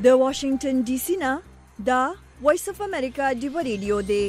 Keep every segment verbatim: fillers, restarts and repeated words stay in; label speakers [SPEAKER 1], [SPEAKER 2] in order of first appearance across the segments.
[SPEAKER 1] د واشنگټن ډي سي نه دا وایس اف امریکا دی ریډیو دی.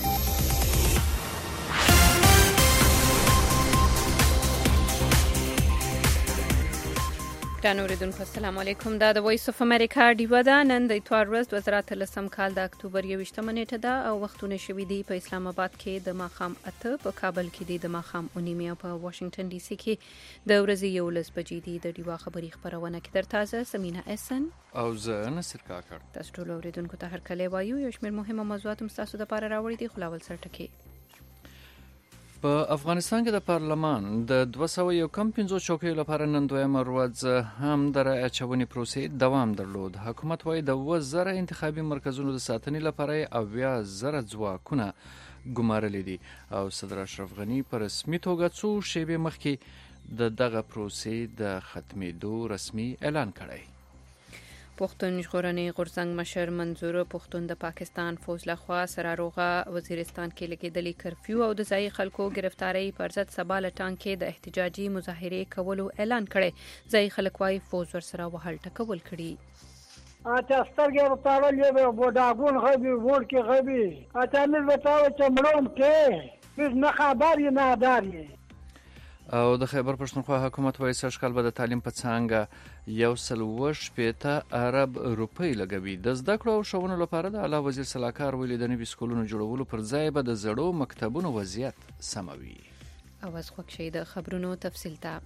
[SPEAKER 2] ګرانو اوریدونکو السلام علیکم. دا د وایس اف امریکا ډیو ده. نن د اتوار ورځ دوه زره اتلسم کال د اکتوبر یوویشتمه نیټه ده او وختونه شوي دي په اسلام آباد کې د ماښام اته، په کابل کې دي د ماښام اوه نیمې او په واشنگټن ډي سي کې د ورځې یولس بجې دي. د ډیوا خبري خبرونه کې در تازه سمینا احسن
[SPEAKER 3] او زه نصر کاکړ.
[SPEAKER 2] تاسو ټول اوریدونکو ته هرکلی وایو. یو شمېر مهمه موضوعات هم ستاسو دپاره راوړي دي. خلاول سرټکي
[SPEAKER 3] په افغانستان کې د پارلمان د دوه سوه یو کم پنځوس چوکیو لپاره نن دویمه ورځ هم د رایې اچونې پروسې دوام درلود. حکومت وايي د اووه زره انتخابي مرکزونو د ساتنې لپاره یې اویا زره ځواکونه ګمارلي دي او صدر اشرف غني په رسمي توګه څو شېبې مخکې د دغه پروسې د ختمېدو رسمي اعلان کړی.
[SPEAKER 2] پښتون ژغورنې غورځنګ مشر منظور پښتون د پاکستان فوج لخوا سراروغه وزیرستان کې لګېدلې کرفیو او د ځایي خلکو گرفتارۍ پر ضد سبا له ټانګ د احتجاجي مظاهرې کولو اعلان کړی. ځایي خلک وايي فوج ورسره وهل ټکول کړي.
[SPEAKER 4] اته سترګې وتاول یې بوډاګون غبي وړ کې غبي اته مې وتاول چې مړوم کې هیڅ نه خبر یې نه داري.
[SPEAKER 3] او د خیبر پښتونخوا حکومت وايي سږ کال به د تعلیم په څانګه یو سل اووه شپېته ارب روپۍ لګوي. د زده کړو او ښوونو لپاره د اعلی وزیر سلاکار ویلي د نوي سکولونو جوړولو پر ځای به د زړو مکتبونو وضعیت سموي.
[SPEAKER 2] اواز خوښ شي د خبرونو تفصیل ته.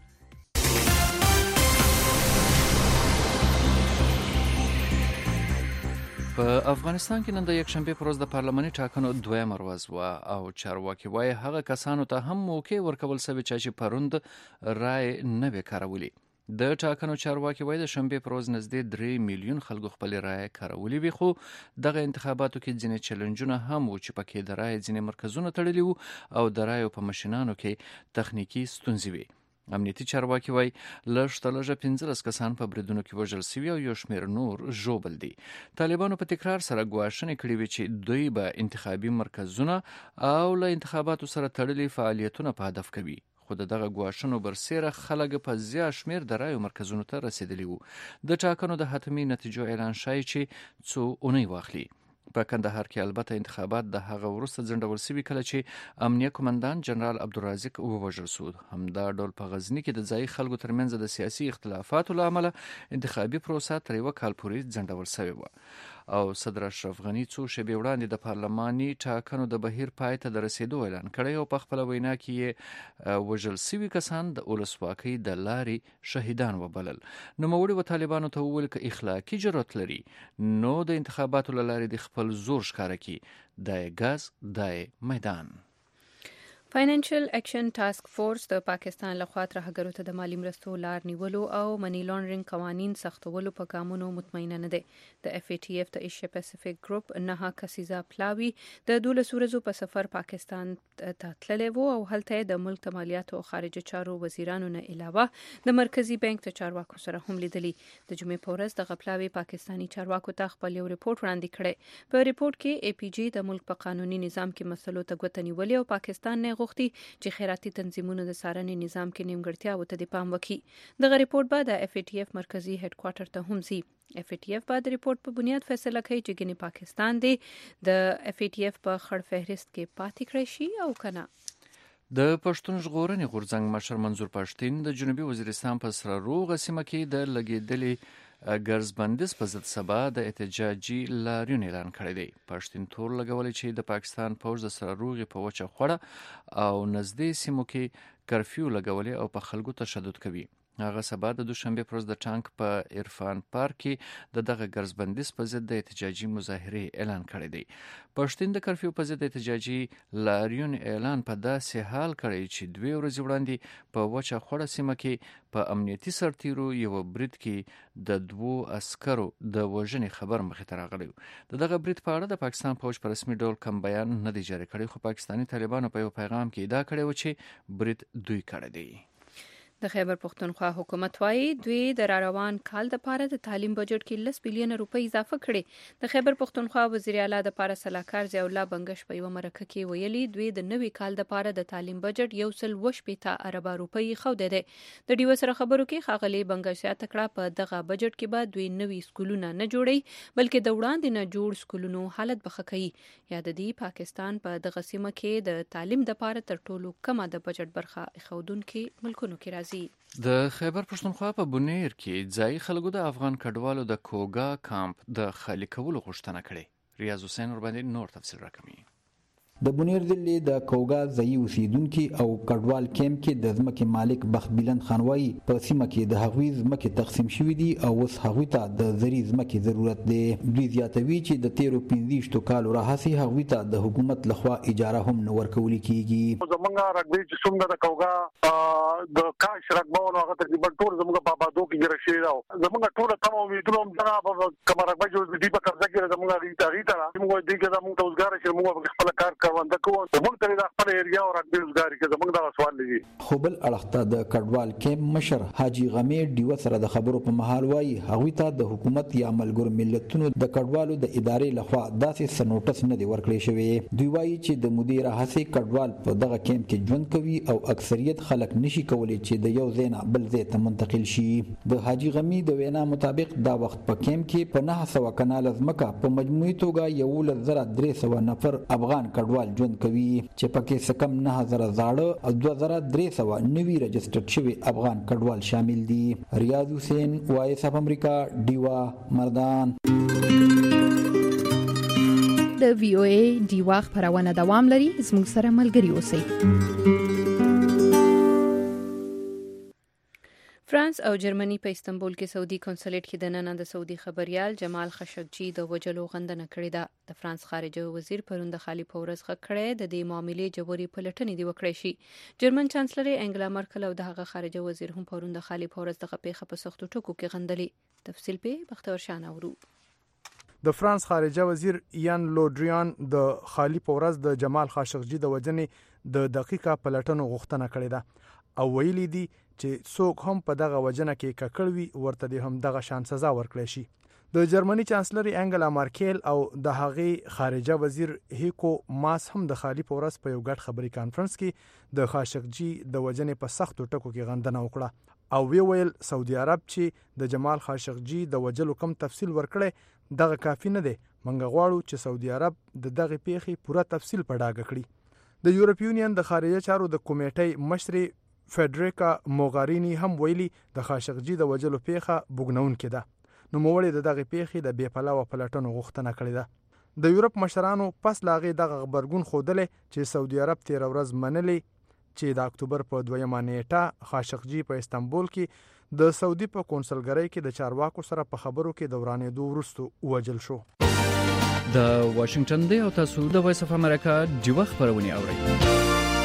[SPEAKER 3] په افغانستان کې نن د یکشنبې پر ورځ د پارلماني ټاکنو دویمه ورځ وه او چارواکي وايي هغه کسانو ته هم موقع ورکول شوې چې پروند رای نه وې کارولي. د ټاکنو چارواکي وايي د شنبې پر ورځ نږدې درې میلیون خلکو خپلې رایې کارولي وي، خو دغه انتخاباتو کې ځینې چیلنجونه هم وو چې پکې د رایې ځینې مرکزونه تړلي وو او د رایو په ماشینانو کې تخنیکي ستونزې وي. امنیتي چارواکي وايي لږ تر لږه پنځلس کسان په بریدونو کې وژل شوي او یو شمېر نور ژوبل دي. طالبانو په تکرار سره ګواښنې کړې وې چې دوی به انتخابي مرکزونه او له انتخاباتو سره تړلي فعالیتونه په هدف کوي، خو د دغه ګواښونو برسیره خلک په زیات شمېر د رایو مرکزونو ته رسېدلي وو. د ټاکنو د حتمي نتیجو اعلان ښایي چې څو اونۍ واخلي. په کندهار کې البته انتخابات د هغه وروسته ځنډول شوي کله چې امنیه قومندان جنرال عبدالرازق ووژل شو. همدا ډول په غزني کې د ځایي خلکو ترمنځ د سیاسي اختلافاتو له امله انتخابي پروسه تر یوه کال پورې ځنډول شوې وه او صدر اشرف غني څو شېبې وړاندې د پارلماني ټاکنو د بهیر پای ته د رسېدو اعلان کړی او په خپله وینا کې یې وژل شوي کسان د ولسواکۍ د لارې شهیدان وبلل. نوموړي و طالبانو ته وویل که اخلاقي جرأت لري نو د انتخاباتو له لارې د خپل زور ښکاره کړي. دا یې ګاز، دا یې میدان.
[SPEAKER 2] فاینانشل اکشن ټاسک فورس د پاکستان لخوا ترهګرو ته د مالی مرستو لار نیولو او منی لانډرینګ قوانین سختولو په ګامونو مطمئنه نه دی. د اف ای ټي اف د ایشیا پیسفیک ګروپ نه کسیزا پلاوی د دولس ورځو په سفر پاکستان ته تللی و او هلته د ملک د مالیاتو او خارجه چارو وزیرانو نه علاوه د مرکزی بانک د چارواکو سره هم لیدلی. د جمعې په ورځ د پلاوی پاکستانی چارواکو ته خپل یو ریپورت وړاندې کړی. په ریپورت کې ای پی جی د ملک په قانوني نظام کې مسلو ته ګوته نیولې او پاکستان نه غوښتي چې خیراتي تنظیمونو د څارنې نظام کې نیمګړتیاوو ته د پام وکړي. دغه ریپورت به د اف ای ټي اف مرکزی هډ کوارټر ته هم ځي. اف ای ټي اف به د ریپورت په بنیاد فیصله کوي چې ګنې پاکستان دی د اف ای ټي اف په خړ فهرست کې پاتې کړی شي او کنه.
[SPEAKER 3] د پښتون ژغورنې غورځنګ مشر منظور پښتین د جنوبي وزیرستان په سراروغه سیمه کې د لګېدلې ګرځبندیز په ضد سبا د احتجاجي لاریون اعلان کړی دی. پښتین تور لګولی چې د پاکستان پوځ د سراروغې په وچه خوړه او نږدې سیمو کې کرفیو لګولی او په خلکو تشدد کوي. هغه سبا د دوشنبې پر ورځ د ټانک په عرفان پارک کې د دغه ګرځبندیز په ضد د احتجاجي مظاهرې اعلان کړی دی. پښتین د کرفیو په ضد احتجاجي لاریون اعلان په داسې حال کړی چې دوې ورځې وړاندې په وچه خوړه سیمه کې په امنیتي سرتیرو یو برید کې د دوو عسکرو د وژنې خبر مخې ته راغلی. د دغه برید په اړه د پاکستان پوځ په رسمي ډول کم بیان نه دی جاري کړی، خو پاکستاني طالبانو په یو پیغام کې ادعا کړې وه چې برید دوی کړی دی.
[SPEAKER 2] د خیبر پختونخوا حکومت وايي دوی د روان کال د پاره د تعلیم بجټ کې لس بلین روپۍ اضافه کړي. د خیبر پختونخوا وزیر اعلی د پاره سلاکار ضیاء الله بنگش په یو مرکه کې ویلي دوی د نوي کال د پاره د تعلیم بجټ یو سل وشپېته اربه روپۍ خوده ده. د ډیو سره خبرو کې ښاغلي بنگش یا تکړه په دغه بجټ کې به دوی نوي سکولونه نه جوړي بلکې د وړاندې نه جوړ سکولونو حالت بخښه کوي. یا د دې پاکستان په دغه سیمه کې د تعلیم د پاره تر ټولو کمه د بجټ برخه اخودونکو ملکونو کې راځي.
[SPEAKER 3] د خیبر پښتونخوا په بونیر کې ځای خلکو د افغان کډوالو د کوګا کامپ د خالی کولو غوښتنه کړې. ریاض حسین ور باندې نور تفصیل راکوي.
[SPEAKER 5] د بونیر ضلع د کوګا ځایي اوسیدونکو او کډوال کیمپ کې د ځمکې مالک بخت بلند خان وايي په سیمه کې د هغوی ځمکې تقسیم شوې دي او اوس هغوی ته د زري ځمکې ضرورت دی. دوی زیاتوي چې د تیرو پنځه کالو راهیسې هغوی ته د حکومت لخوا اجاره هم نه ورکول کیږي.
[SPEAKER 6] زمونږ رقبې چې څومره د کوګا د کاش رقبونو هغه تقریبا ټول زمونږ په آبادو کې ګرځي شي دا زمونږ ټول تمام امیدونه هم دا کومه رقبه چې دی په قبضه کې زمونږ ریته ریته موږ دې کې زمونږ توزګار چې موږ خپل کار کوونده کوو زمونږ ته د خپل ایریا او رقبې روزګاری کې زمونږ دا سوال لګي.
[SPEAKER 5] خو بل اړخته د کډوال کیمپ مشر حاجی غمی ډیو سره د خبرو په مهال وایي هغوی ته د حکومت یا ملګرو ملتونو د کډوالو د ادارې لخوا داسې سنوټس نه دی ورکړی شوی. دوی وایي چې د مدیر هڅې کډوال په دغه کیمپ کې ژوند کوي او اکثریت خلک نشي کولی چې د یو ځای نه بل ځای ته منتقل شي. د حاجی غمی د وینا مطابق دا وخت په کیمپ کې په نه سوه کناله ځمکه په مجموعي توګه یولس زره درې سوه نفر افغان کډوال ژوند کوي چې پکې سکم نه زره زاړه او دوه زره درې سوه نوي رجسټرډ شوي افغان کډوال شامل دي. ریاض حسین وایس اف امریکا ډیوا مردان.
[SPEAKER 7] د وی او ای ډیوا خبرونه دوام لري. زموږ سره ملګري اوسئ.
[SPEAKER 2] فرانس او جرمني په استنبول کې سعودي کنسولیت کې د نن د سعودي خبريال جمال خشقجي د وجلو غندنه کړې ده. د فرانس خارجه وزیر پروند خالي پورز خکړې د دې معاملې جوړي پلټنې دی وکړې شي. جرمن چانسلر انګلا مرکل او دغه خارجه وزیر هم پروند خالي پورز دغه پیښه په سختو ټکو کې غندلې. تفصیل په بختور شان اورو.
[SPEAKER 8] د فرانس خارجه وزیر یان لودریان د خالي پورز د جمال خاشقجي د وجنې د دقیقه پلټنو غوښتنه کړې ده او ویلي دي چې څوک هم په دغه وجنه کې ککړوي ورته د هم دغه شان سزا ورکړي شي. د جرمني چانسلر انګلا مارکل او د هغې خارجه وزیر هیکو ماس هم د خالي پورز په یو ګډ خبري کانفرنس کې د خاشقجي د وجنې په سختو ټکو کې غندنه وکړه او وی ویل سعودي عرب چې د جمال خاشقجي د وجلو کم تفصیل ورکړي دغه کافی نه دی. منګ غواړو چې سعودي عرب د دغه پیښې پوره تفصیل په ډاګه کړي. د یورپ یونین د خارجه چارو د کمیټې مشر فدریکا موغارینی هم ویلي د خاشقجي د وجلو پیښه بوګنون کې ده. نو موړي د دغه پیښې د بې پلاوه پلټنو غوښتنه کړې ده. د یورپ مشرانو پس لاغې دغه خبرګون خودلې چې سعودي عرب تیر ورځ منلې چې د اکتوبر په دویمه نیټه خاشقجي په استنبول کې د سعودي په کونسلګرۍ کې د چارواکو سره په خبرو کې دورانېدو وروسته وجل شو.
[SPEAKER 3] د واشنگټن دی او تاسو د وایس اف امریکا ډیوه خبرونه اورئ.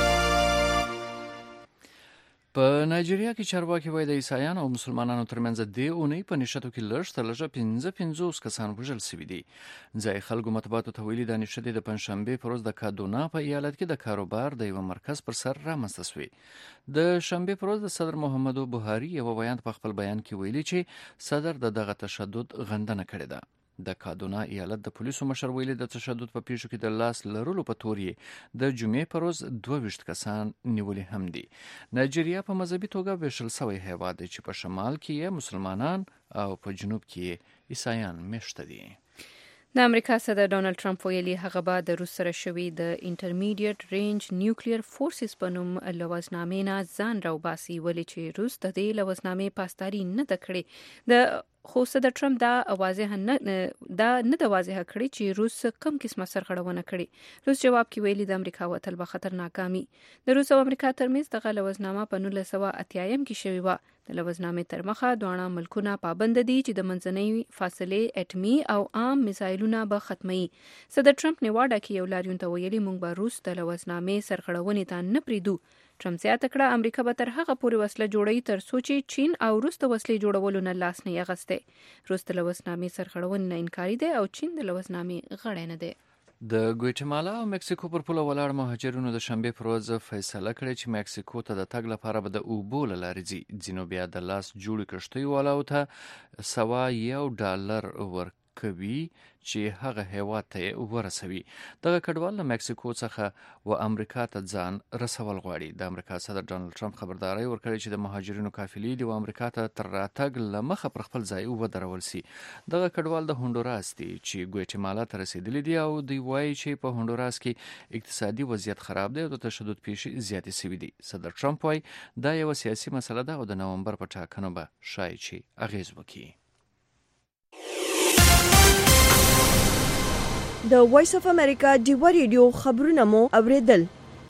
[SPEAKER 3] په نایجیریا کې چارواکي وایي د عیسایانو او مسلمانانو ترمنځ د اونۍ په نشټو کې لږ تر لږه پنځه پنځوس کسان وژل شوي دي. ځای خلکو مطبوعاتو ته ویلي دا نشټې د پنجشنبې په ورځ د کادونا په ایالت کې د کاروبار د یو مرکز پر سر رامنځته شوې. د شنبې په ورځ د صدر محمدو بوهاري یو بیان په خپل بیان کې ویلي چې صدر د دغه تشدد غندنه کړې ده. د کادونا ایالت د پولیسو مشر ویلي د تشدد په پیښو کې د لاس لرلو په تور یې د جمعې په ورځ دوه ویشت کسان نیولي هم دي. نایجیریا په مذهبي توګه ویشل شوی هیواد دی چې په شمال کې یې مسلمانان او په جنوب کې یې عیسایان مشته دي.
[SPEAKER 2] د امریکا صدر ډونالد ټرمپ ویلي هغه به د روس سره شوي د انټرمیډیټ رینج نیوکلیر فورسز په نوم لوزنامې نه ځان راوباسي ولې چې روس د دې لوزنامې پاسداري نه ده کړې. د خو صدر ټرمپ دا واضح نه دا نه د واضح کړی چې روس کم قسمه سرغړونه کړې. روس جواب کې ویلي د امریکا وتل به خطرناکامي. د روس او امریکا ترمنځ دغه لوزنامه په نولس سوه اتیایم کې شوې وه. د لوزنامې تر مخه دواړه ملکونه پابند دي چې د منځنۍ فاصلې اټمي او عام میزایلونه به ختمي. صدر ټرمپ نیواډا کې یو لاریون ته ویلي موږ به روس د لوزنامې سرغړونې ته نه پریږدو. ټرمپ زیاته کړه امریکا به تر هغه پورې وسله جوړوي تر څو چې چین او روس د وسلې جوړولو نه لاس نه اخیستی. روس د لوزنامې سرغړونې نه انکاري دی او چین د لوزنامې غړی نه دی.
[SPEAKER 3] د ګواتیمالا او مکسیکو پر پوله ولاړ مهاجرینو د شنبې پر ورځ فیصله کړې چې مکسیکو ته د تګ لپاره به د اوبو له لارې ځي. ځینو بیا د لاس جوړې کښتیو والاو ته سوا یو ډالر ورکوي چې هغه هیواد ته ورسوي. دغه کډوال له مکسیکو څخه و امریکا ته ځان رسول غواړي. د امریکا صدر ډانلډ ټرمپ خبرداری ورکړی چې د مهاجرینو قافلې د امریکا ته تر راتګ له مخه پر خپل ځای ودرول سي. دغه کډوال د هونډوراس دي چې ګواتیمالا ته رسیدلي دي او دوی وایي چې په هونډوراس کې اقتصادي وضعیت خراب دی او د تشدد پیښې زیاتې شوي دي. صدر ټرمپ وایي دا یوه سیاسي مسله ده او د نومبر په ټاکنو به ښایي چې اغیز وکړي.
[SPEAKER 1] د وایس اف امریکا ډیوا ریډیو خبرونه مو اوریدل.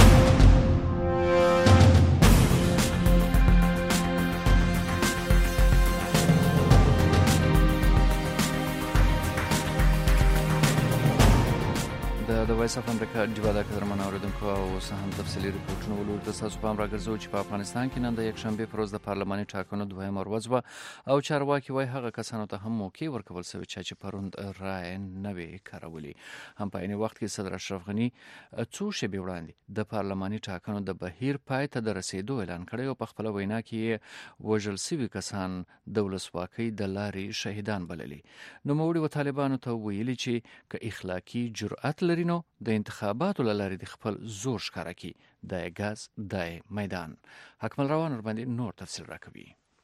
[SPEAKER 3] د وایس اف امریکا ډیوا د قدرمن اوریدونکو او اوس هم تفصیلي ریپورټونه ولور د تاسو په امر راګرځو چې په افغانستان کې نن د یکشنبه پر ورځ د پارلماني ټاکنو دویمه ورځ وه او چارواکي وایي هغه کسانو ته هم موقع ورکول شوې چې پروند رای نه وي کارولي. هم په عین وخت کې صدر اشرف غني څو شېبې وړاندې د پارلماني ټاکنو د بهیر پای ته د رسیدو اعلان کړی او په خپل وینا کې وژل شوي کسان د ولسواکۍ د لارې شهیدان بللي. نوموړي و طالبانو ته ویلي چې که اخلاقي جرأت لري نو د انتخاباتو لارې د خپل زور ښکاره کړي. د غاز د میدان حکمل روان ورباندې نور تفصیل راکوي.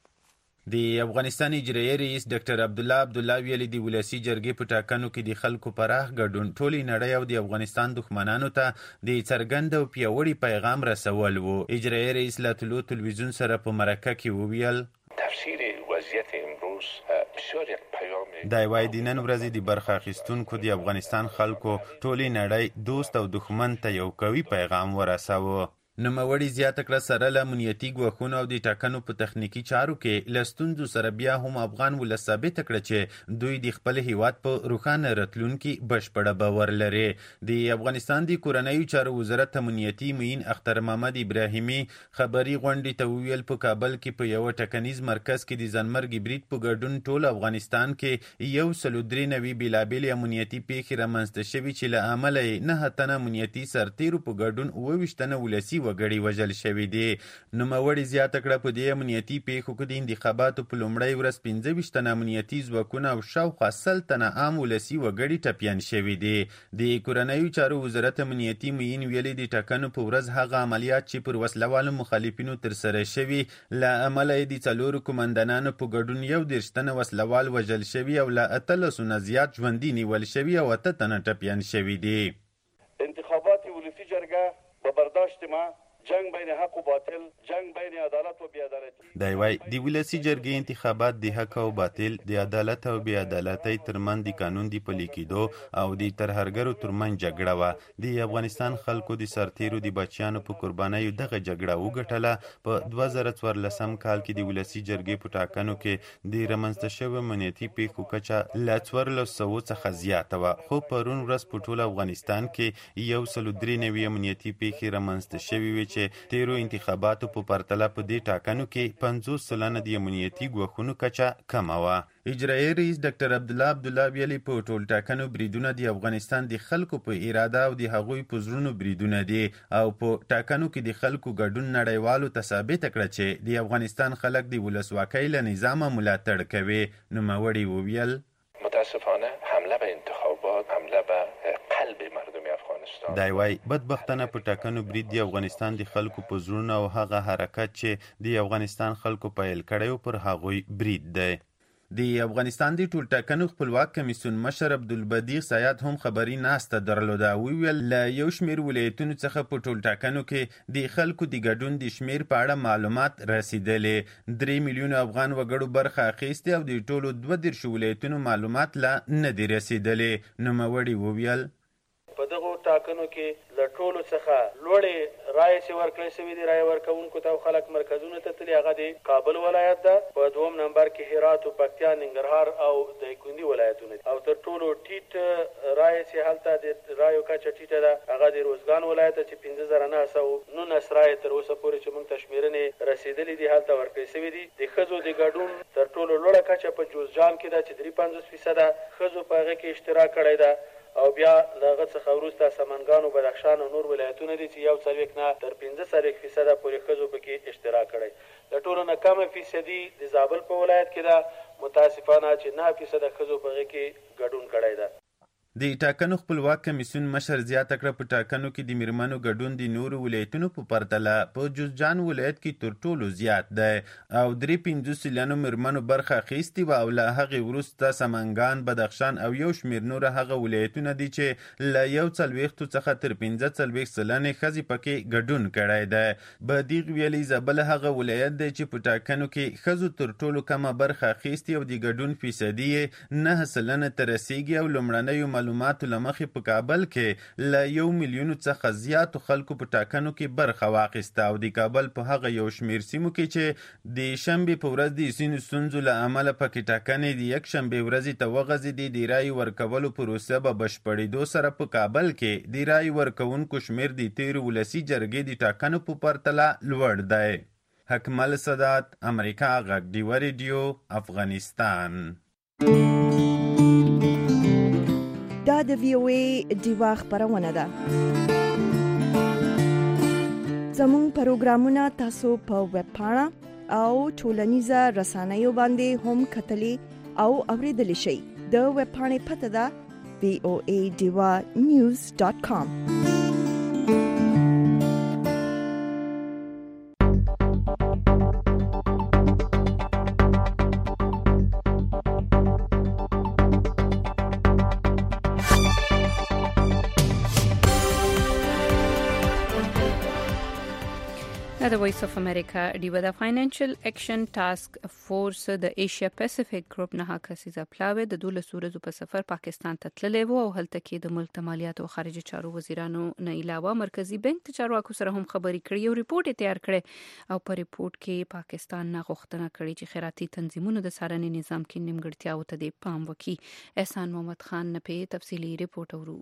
[SPEAKER 9] د افغانستان اجرایي رئیس ډاکټر عبدالله عبدالله ویلي د ولسی جرګې په ټاکنو کې د خلکو پراخ ګډون ټولې نړۍ او د افغانستان دښمنانو ته د څرګند او پیاوړي پیغام رسول و. اجرایي رئیس لا طلوع تلویزیون سره په مرکه کې وویل
[SPEAKER 10] تفسیر وضعیت امروز بسیار یک پیام
[SPEAKER 9] د وای د نن ورځې د برخه اخیستونکو د افغانستان خلکو ټولې نړۍ دوست او دښمن ته یو قوي پیغام ورساوه. نوموړي زیاته کړه سره له امنیتي ګواښونو او د ټاکنو په تخنیکي چارو کې له ستونزو سره بیا هم افغان ولس ثابته کړه چې دوی د خپل هیواد په روښانه راتلونکي بشپړه باور لري. د افغانستان د کورنیو چارو وزارت امنیتي معین اختر محمد ابراهیمي خبري غونډې ته وویل په کابل کې په یو ټاکنیز مرکز کې د ځانمرګي برید په ګډون ټول افغانستان کې یو سلو درې نوي بېلابېلې امنیتي پیښې رامنځته شوي چې له امله یې نهه تنه امنیتي سرتیرو په ګډون اووه ویشت تنه ولسي وګړي وژل شوي دي. نوموړي زیاته کړه په دې امنیتي پیښو کې د انتخاباتو په لومړۍ ورځ پنځه ویشت تنه امنیتي ځواکونه او شاوخوا سل تنه عام ولسي وګړي ټپیان شوي دي. د کورنیو چارو وزارت امنیتي معین ویلي د ټاکنو په ورځ هغه عملیات چې پر وسلوالو مخالفینو ترسره شوي له امله یې د څلورو قومندانانو په ګډون یو دېرش تنه وسلوال وژل شوي او له اتلسو نه زیات ژوندي نیول شوي او اته تنه ټپیان شوي دي.
[SPEAKER 11] انتخابات ولسی جرګه به برداشت ما جنگ بین حق و باطل، جنگ بین عدالت و بی‌عدالتی.
[SPEAKER 9] دی وای د ولسی جرګې انتخابات د حق او باطل، د عدالت او بې عدالتۍ ترمن د قانون د پلي کېدو او د ترهګرو ترمن جګړه وه. د افغانستان خلکو د سرتیرو د بچیانو په قربانیو دغه جګړه وګټله. په دوه زره څوارلسم کال کې د ولسی جرګې په ټاکنو کې د رامنځته شویو امنیتي پیښو کچه له څوارلسو سوو څخه زیاته وه، خو پرون ورځ په ټول افغانستان کې یو سلو درې نوي امنیتي پیښې رامنځته شوي وې چې تیرو انتخاباتو په پرتله په دې ټاکنو کې پنځوس سلنه د امنیتي ګواښونو کچه کمه وه. اجرایي رئیس ډاکټر عبدالله عبدالله ویلي په ټول ټاکنو بریدونه د افغانستان د خلکو په اراده او د هغوی په زړونو بریدونه دي او په ټاکنو کې د خلکو ګډون نړیوالو ته ثابته کړه چې د افغانستان خلک د ولسواکۍ له نظامه ملاتړ کوي. نوموړي وویل
[SPEAKER 10] متاسفانه حمله به انتخابات، حمله به قلب مردم افغانستان.
[SPEAKER 9] دی وای بدبختانه په ټاکنو برید د افغانستان د خلکو په زړونو او هغه حرکت چې د افغانستان خلکو پیل کړی پر هغوی برید دی. د افغانستان د ټول ټاکنو خپلواک کمیسیون مشر عبدالبدیع سیاد هم خبري ناسته درلوده. ویل له یو شمیر ولایتونو څخه په ټول ټاکنو کې د خلکو د ګډون د شمیر په اړه معلومات رسیدلې. درې میلیونه افغان وګړو برخه اخیستې او د ټولو دوه دېرشو ولایتونو معلومات لا نه دي رسیدلې. نوموړي وویل
[SPEAKER 11] په دغو ټاکنو کې له ټولو څخه لوړې رایې چې ورکړل شوي دي رایې ورکوونکو ته خلک مرکزونو ته تللي، هغه د کابل ولایت ده. په دوم نمبر کې هرات او پکتیا، ننګرهار او دایکنډي ولایتونه دي. او تر ټولو ټیټ رایې چې هلته د رایو کچه ټیټه ده هغه د روزګان ولایت چې پنځه زره نهه سوه نولس رایې تر اوسه پورې چې موږ ته شمېرنې رسېدلې دي هلته ورکړل شوي دي. د ښځو د ګډون تر ټولو لوړه کچه په جوزجان کې ده چې درې پنځوس فیصده ښځو په هغه کې اشتراک کړی ده او بیا دغه څخه وروسته سمنګان او بدخشان او نور ولایتونه دي چې یو څلوېښت نه تر پنځه څلوېښت فیصده پورې ښځو پکې اشتراک کړی. د ټولو نه کمه فیصدي د زابل په ولایت کې ده، متاسفانه چې نه فیصده ښځو په هغې کې ګډون کړی ده.
[SPEAKER 9] د ټاکنو خپلواک کمیسیون مشر زیاته کړه په ټاکنو کې د میرمنو ګډون د نورو ولایتونو په پرتله په جوزجان ولایت کې تر ټولو زیات دی او درې پنځوس سلنه میرمنو برخه اخیستې وه او له هغې وروسته سمنګان، بدخشان او یو شمېر نور هغه ولایتونه دي چې له یو څلوېښتو څخه تر پنځه څلوېښت سلنې ښځې پکې ګډون کړی دی. بدیغ ویلي زابل هغه ولایت دی چې په ټاکنو کې ښځو تر ټولو کمه برخه اخیستې او د ګډون فیصدي یې نهه سلنه ته رسیږي او لومړنیو معلوماتو له مخې په کابل کې له یو میلیونو څخه زیاتو خلکو په ټاکنو کې برخه واخیسته او د کابل په هغه یو شمېر سیمو کې چې د شنبې په ورځ د ځینو ستونزو له امله پکې ټاکنې د یک شنبې ورځې ته وغځېدې، د رایې ورکولو پروسه به بشپړېدو سره په کابل کې د رایې ورکوونکو شمېر د تېرو ولسي جرګې د ټاکنو په پرتله لوړ دی. حکمل سادات، امریکا غږ، ډیوه ریډیو، افغانستان.
[SPEAKER 1] دا د وی او ای ډیوا خبرونه ده. زموږ پروګرامونه تاسو په ویب پاڼه او ټولنیزه رسنیو باندې هم کتلی او اوریدلی شئ. د ویب پاڼې پته ده وی او ای ډیوا نیوز ډاټ کام.
[SPEAKER 2] د وایس اف امریکا ډیوه د فاینانشل اکشن ټاسک فورس د ایشیا پیسفیک ګروپ نه کسیزه پلاوی د دولس ورځو په سفر پاکستان ته تللی و او هلته کې د ملک مالیات او خارجه چارو وزیرانو نه علاوه مرکزی بانک د چارواکو سره هم خبرې کړې او ریپورت تیار کړي او په ریپورت کې پاکستان نه غوښتنه کړې چې خیراتي تنظیمونو د څارنې نظام کې نیمګړتیاو ته د پام وکړي. احسان محمد خان نه په تفصیلی ریپورت اورو.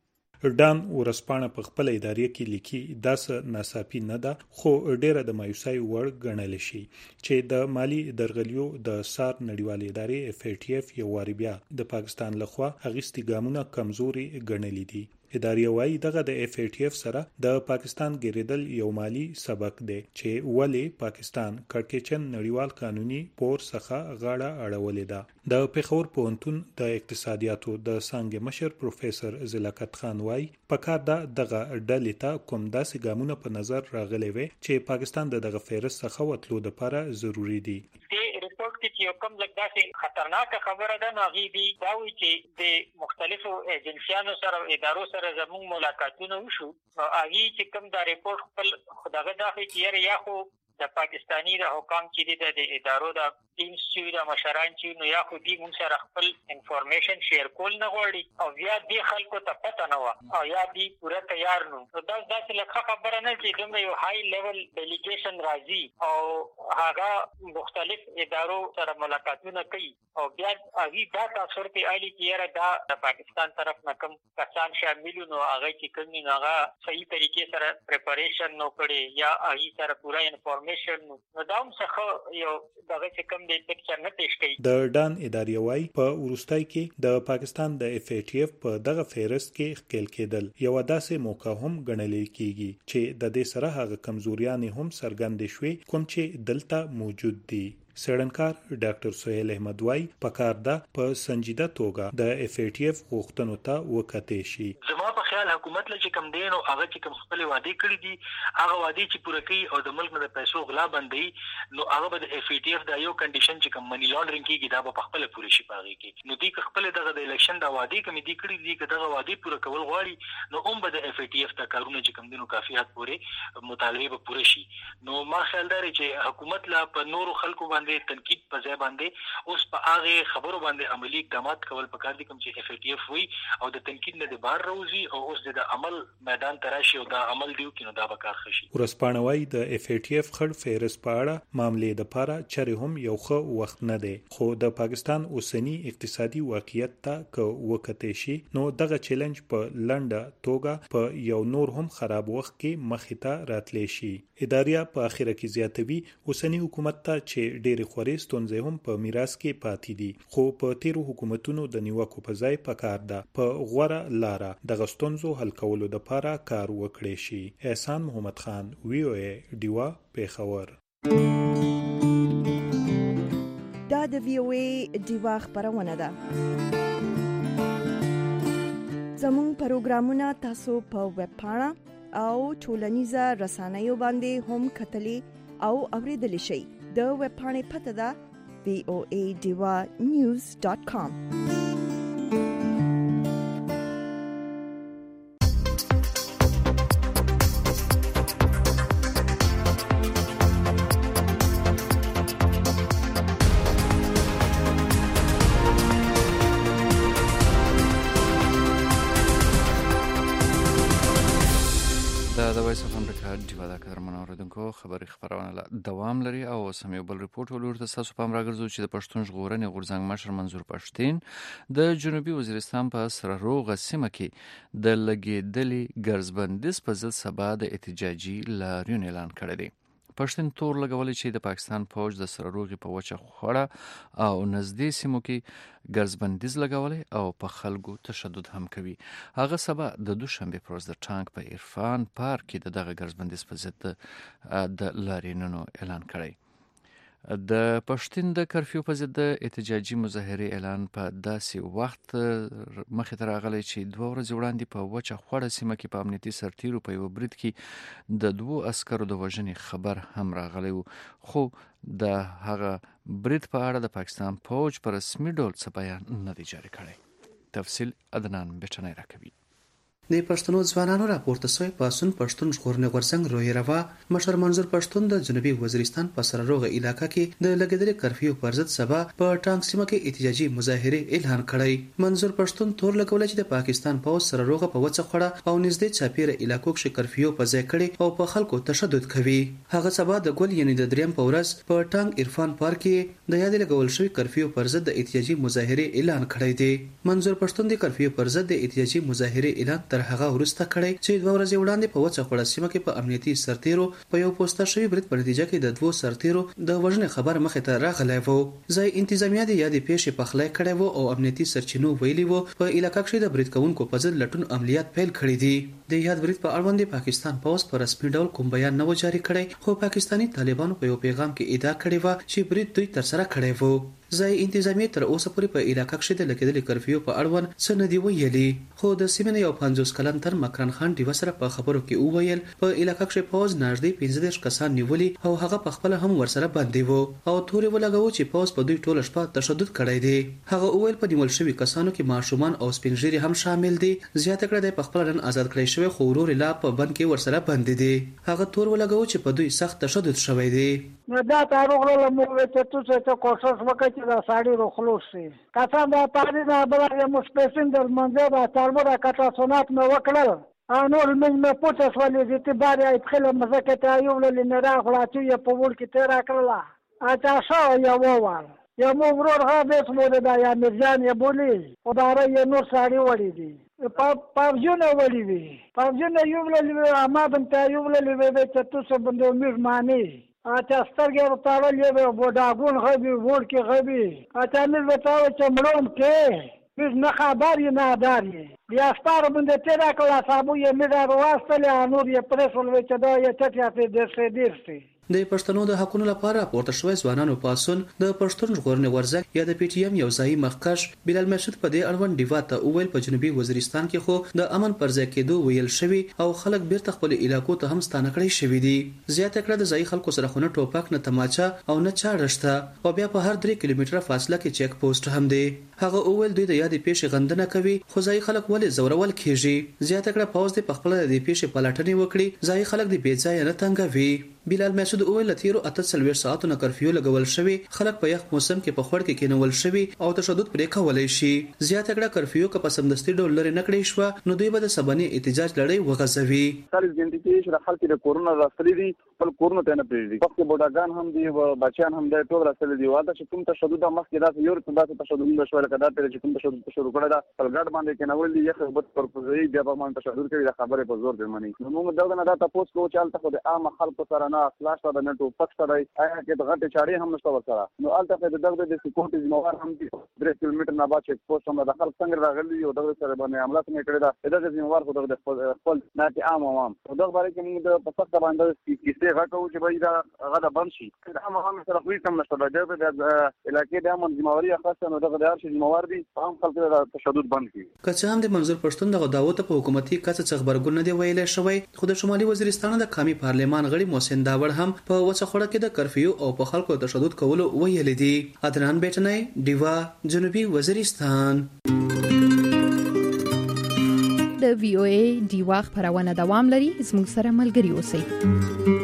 [SPEAKER 12] ډان ورسپانه په خپل ادارې کې لیکي داسه ناڅاپي نه ده خو ډیره د مایوسۍ وړ ګڼل شي چې د مالی درغلیو د سار نړیوال ادارې اف ای ټی اف یو واری بیا د پاکستان لخوا اغیستي ګامونه کمزوري ګڼلې دي. ادارې وايي دغه د اف ای ټی اف سره د پاکستان ګریدل یو مالی سبق دی چې ولی پاکستان کړکېچن نړیوال قانوني پور څخه غاړه اړولې ده. د پیښور پوهنتون د اقتصادیاتو د څانګې مشر پروفیسور زلاکت خان وايي پکار ده دغه ډلې ته کوم داسې ګامونه په نظر راغلي وي چې پاکستان د دغه فهرست څخه وتلو لپاره ضروری دي.
[SPEAKER 13] ریپورت کې یو کوم لږ داسې خطرناکه خبره ده نو هغه دی دا وی چې د مختلفو ایجنسیانو سره ادارو سره زموږ ملاقاتونه وشو او هغه چې کوم دا ریپورت خپل خدغه دا چې یا خو د پاکستانی د حکام چې د ادارو د ټیمز چې د مشران چې نو یا خو دې موږ سره خپل انفارمیشن شیر کول نه غواړي او بیا دې خلکو ته پته نه و او یا دې پوره تیار نو دا داسې لکه خبره نه چې دومره یو های لیول ډیلیګیشن راځي او هغه مختلف ادارو سره ملاقاتونه کوي او بیا هغه دا تاثیر په اړه کې یاره دا د پاکستان طرف نه کوم کسان شامل نو هغه چې کوم نه هغه صحیح طریقې سره پریپریشن نو کړي یا هغه سره پوره انفارمیشن نو دا هم څه یو دغه چې کوم د پکچر نه پیش کوي.
[SPEAKER 12] د ډان ادارې وايي په ورستای کې د پاکستان د اف ای ټی اف په دغه فهرست کې ښکېل کېدل یو داسې موقع هم ګڼل کېږي چې د دې سره هغه کمزوریاں هم څرګندې شوې کوم چې دلته موجود دي. سړنکار ډاکټر سہیل احمد وايي پکار ده په سنجیده توګه د اف ای ټی اف غوښتنو ته وکټې شي.
[SPEAKER 14] زما په خیال حکومت له چې کم دین او هغه چې کم خپل وعده کړی دي هغه وعده چې پوره کوي او د ملک نه د پیسو غلا بندي نو هغه به د اف ای ټی اف د یو کنډیشن چې کم منی لانډرینګ کیږي دا په خپل پوره شي پاږي کې نو دې خپل دغه د الیکشن د وعده کمی دي کړی دي دغه وعده پوره کول غواړي نو هم به د اف ای ټی اف د کارونه چې کم دینو کافي حد پورې مطالبه به پوره شي. نو ما خیال دی چې حکومت لا په نورو خلکو باندې تنقید په ځای باندې اوس په هغه خبرو باندې عملی اقدامات کول پکار دي کوم چې اف ای ټی اف وي او د تنقید نه د بهر راوځي او اوس د عمل میدان تراشي او د عمل دیو کینو دا به کار خشي.
[SPEAKER 12] ورسپانوي د اف ای ټی اف خړ فهرست په اړه معاملې د پاره چره هم یو ښه وخت نه دی خو د پاکستان اوسنی اقتصادي واقعیت ته کو وکټې شي نو دغه چیلنج په لنډه توګه په یو نور هم خراب وخت کې مخې ته راتلی شي. ادارې په اخر کې زیاتوي اوسنی حکومت ته چې ډېر ډېری خوري ستونزې هم په میراث کې پاتې دي خو په تیرو حکومتونو د نیوکو په ځای پکار ده په غوړه لاره د غستونزو حل کولو لپاره کار وکړي شي. احسان محمد خان وی او ای ډیوا پیښور.
[SPEAKER 1] دا د وی او ای ډیوا خبرونه ده. زموږ پروګرامونه تاسو په ویب پاڼه او ټولنیزه رسنیو باندې هم کتلی او اوریدلی شئ. د ویب پاڼې پته ده وی او ای ډیوا نیوز ډاټ کام.
[SPEAKER 3] خبري خبرونه لا دوام لري او سمې بل ریپورت ولورته تاسو پام راګرځو چې د پښتون ژغورنې غورځنګ مشر منظور پښتين د جنوبي وزیرستان په سره روغه سیمه کې د لګیدلې ګرځبندیز په ضد سبا د احتجاجي لاریون اعلان کړی دی. پښتون تور لګولې چې د پاکستان فوج د سره روغي په وچه خوړه او نږدې سیمو کې ګرځبندیز لګولې او په خلکو تشدد هم کوي. هغه سبا د دوشنبه پر ورځ د ټانک په عرفان پارک کې دغه ګرځبندیز په ضد د لاریونونو اعلان کړی. د پښتون د کرفیو په ضد د احتجاجي مظاهره اعلان په داسې وخت مخې ته راغلی چې دوه ورځې وړاندې په وچه خوړه سیمه کې په امنیتي سرتیرو په یو برید کې د دوو عسکرو د وژنې خبر هم راغلی و خو د هغه برید په اړه د پاکستان فوج په رسمي ډول څه بیان نه دی جاری کړی. تفصیل عدنان بچنی راکوي.
[SPEAKER 15] د پښتنو ځوانانو راپورته شوی پاسون پښتون ژغورنې غورځنګ روی روا مشر منظور پښتون د جنوبي وزیرستان په سره روغه علاقې کې د لګیدلې کرفیو پر ضد سبا په ټانک سیمه کې احتجاجي مظاهره اعلان کړی. منظور پښتون تور لګول چې د پاکستان پوز سره روغه په وڅه خوړه او نږدې چاپیره علاقو کې کرفیو په ځای کړي او په خلکو تشدد کوي. هغه سبا د ګل یعنی د دریم په ورځ په ټانک عرفان پارک کې د یاد لګول شوی کرفیو پر ضد د احتجاجي مظاهره اعلان کړی دی. منظور پښتون د کرفیو پر ضد د احتجاجي مظاهره اعلان تر هغه ورسته کړی چې دوه ورځې وړاندې په وڅه خوړه سیمه کې په امنیتي سرتیرو په یو پوسټر شوی برید په نتیجه کې د دوو سرتیرو د وژنې خبر مخې ته راغلی و. ځای انتظامیه د یادې پیښې پخلی کړی و او امنیتي سرچینو ویلي و په علاقه کې د برید کوونکو په ضد لټون عملیات پیل کړي دي. د یاد برید په اړوند پاکستان پوز په رسمي ډول کوم بیان نه و جاری کړی خو پاکستانی طالبانو په یو پیغام کې ادعا کړې و چې برید دوی ترسره کړی و. ځای انتظامیه تر اوسه پورې په علاقه کې د لګیدلې کرفیو په اړوند څه نه دی ویلي خو د سیمې یو پنځوس کلن تر مکران خان ډیوه سره په خبرو کې وویل په علاقه کې پوز نږدې پنځه دېرش کسان نیولي او هغه په خپل هم ورسره باندې وو او تورې ولګاوه چې پوز په دوی ټوله شپه تشدد کړی دی. هغه وویل په نیول شوی کسانو کې ماشومان او سپینږیري هم شامل دي. زیاته کړه د خپل نن آزاد کړی شوی خو ورور لا په بند کې ورسره باندې دي. هغه تور ولګاوه چې په دوی سخت تشدد شوی دی.
[SPEAKER 4] نو دا تعارف له موږ ته څه څه کوشش وکړي چې دا ساړي خلوص شي. کسان دا پاري نه بلای مو سپیسین در منځه دا ترمره کټه سنت مې وکړل. انور من مې پوتس ولې دې ته باري ای خپل مزه ته یو ولې نه راغلا چې په ور کې تیر کړلا. اته شو یو ووال یا مو ورور ها بیت مو دا یا مرجان یا بولی او دا یې نور ساړي وړي دي. پاوجونه وړي وي پاوجونه یو ولې اما بنت یو ولې به چې تاسو بندو میرمانی اته سترګې ورتاړلې به بوډاګون غبي ور کې غبي اته مې وتاو چې مړوم کې هیڅ نه خبر یې نه داري بیا ستاره باندې تیرا کلا صاحب یې مې دا واستلې نور یې پرسول و چې دا یې چټیا ته درسه درسه.
[SPEAKER 15] د پښتنو د حقونو لپاره پورته شوی ځوانانو پاسون د پښتون ژغورنې غورځنګ یا د پی ټی ایم یو ځای مخکش بلال مسعود په دې اړوند ډیوا ته وویل په جنوبي وزیرستان کې خو د امن پر ځای کېدو ویل شوی او خلک بیرته خپل علاقو ته هم ستانه کړی شوی دي. زیاته کړه د ځای خلکو سره خونه ټوپک نه تماچا او نه چاړشته او بیا په هر درې کیلومتره فاصله کې چیک پوسټ هم دی. هغه وویل دوی د یادې پیښې غندنه کوي خو ځای خلک ولې زورول کیږي. زیاته کړه پوز د خپل د پیښې پلټنې وکړي ځای خلک د بې ځای نه تنګوي. بلال مسعود وویل تیرو اته څلوېښت ساعتونو کرفیو لګول شوی خلک په یخ موسم کې په خړ کې کېنول شوی او تشدد پرې کولای شي. زیاته کړه کرفیو که په سمدستي ډول لري نه کړی شو نو دوی به د سباني احتجاج لړۍ وغځوي.
[SPEAKER 6] چالیس غنټې کې چې خلک د کورونا راستلي دي خپل کورونه ته نه پریږدي. وخت بوډاګان هم دي او بچیان هم د ټول راستلي دي. واده چې کوم تشدد مخکې راځي یو څه داسې تشدد نشول کدا ته چې کوم تشدد شروع کړه دا پلګړ باندې کېنول دي یخ بت پرپوزي بیا به باندې تشدد کوي د خبره په زور دی مني. نو موږ دا نه دا تاسو کو چالت خو د عام خلکو سره نه خلاص ده نه ټوپک سره آیا کې د غټه چاري هم نشته ورسره نو الته په دغه د سکوټ ځموار هم دي درې کیلومتر نه باچ پوسټ هم د خلک څنګه راغلي او دغه سره باندې عمله څنګه کړی دا دغه ځموار خو دغه خپل نه عام عام دغه باندې کې موږ د پسخت باندې کیسه غټو چې به دا غدا بند شي عام عام سره خو کوم نشته د علاقې د امن ځمواري خاصه نو دغه د هر شي ځموار دي هم خلک د تشدد بند کړي
[SPEAKER 15] که هم د منظور پښتون دغه داوته په حکومتي کڅ څخبرګون دی ویلې شوی خو د شمالي وزیرستان د قومي پارلمان غړي محسن داوړ هم په وڅخوړه کې د کرفیو او په خلکو تشدد کولو ویلې دي. عدنان بیٹنای دیوا جنوبي وزیرستان.
[SPEAKER 7] د وی او ای دیوا خبرونه دوام لري زموږ سره ملګري اوسئ.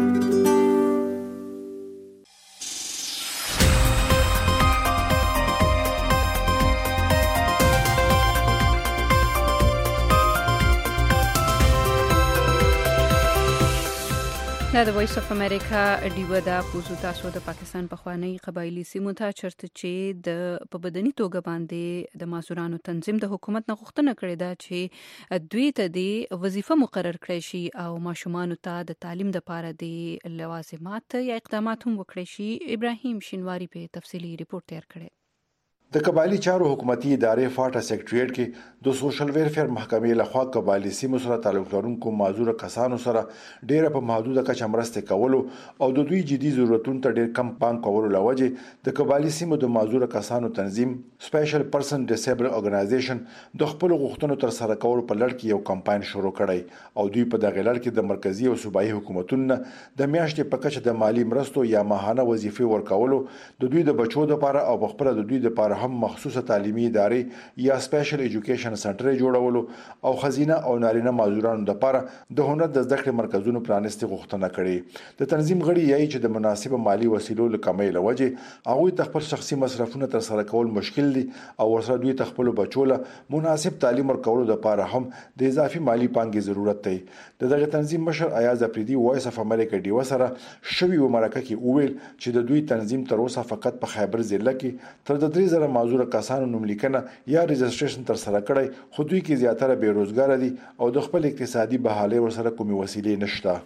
[SPEAKER 2] دا د وایس اف امریکا ډیو دا پوزو تاسو د پاکستان په خوانی قبایلی سیمو ته چرته چې د په بدني توګه باندې د مازورانو تنظیم د حکومت نه غوښتنه کړې ده چې دوی ته د وظیفه مقرر کړي شي او ماشومان ته د تعلیم لپاره د لوازمات یا اقدامات هم وکړي شي. ابراهیم شینواری په تفصیلی ریپورت تیار کړی.
[SPEAKER 16] د قبایلی چارو حکومتي ادارې فاټا سیکریټریټ کې د سوشل ویلفیر محکمې لخوا قبایلی سیمو سره تعلق لرونکو معذور کسانو سره ډېر په محدوده کچه مرسته کولو او د دوی جدي ضرورتونو ته ډېر کم پام کولو لوجه د قبایلی سیمو د معذور کسانو تنظیم سپیشل پرسن ډیسیبل اورګنایزیشن د خپل غوښتنو تر سره کولو په لړ کې یو کمپاین شروع کړی او دوی په دغه لړ کې د مرکزی او صوبایي حکومتونو د میاشتې په کچه د مالی مرستو یا ماهانه وظیفې ورکولو د دوی د بچو لپاره او خپل د دوی لپاره هم مخصوصه تعلیمي ادارې یا سپیشل ایجوکیشن سنټر جوړولو او خزینه او نارینه معذورانو لپاره د هنر د زده کړې مرکزونو پرانستي غوښتنه کړې. د تنظیم غړي یې چې د مناسبه مالی وسیلو لکمۍ لوجه هغه د خپل شخصي مصرفونه تر سره کول مشکل دي او ورسره دوی خپل بچو له مناسب تعلیم ورکولو لپاره هم د اضافي مالی پانګې ضرورت دی. دغه تنظیم مشر ایاز افریدي وایس اف امریکا ډیو سره شوی و مرکه کې وویل چې د دوی تنظیم تر اوسه فقط په خیبر ضلع کې تر د درې زره معذور کسانو نوم لیکنه یا رجسټریشن تر سره کړی خو دوی کې زیاتره بیروزګار دي او د خپل اقتصادي بحالې ورسره کومې وسیلې نشته.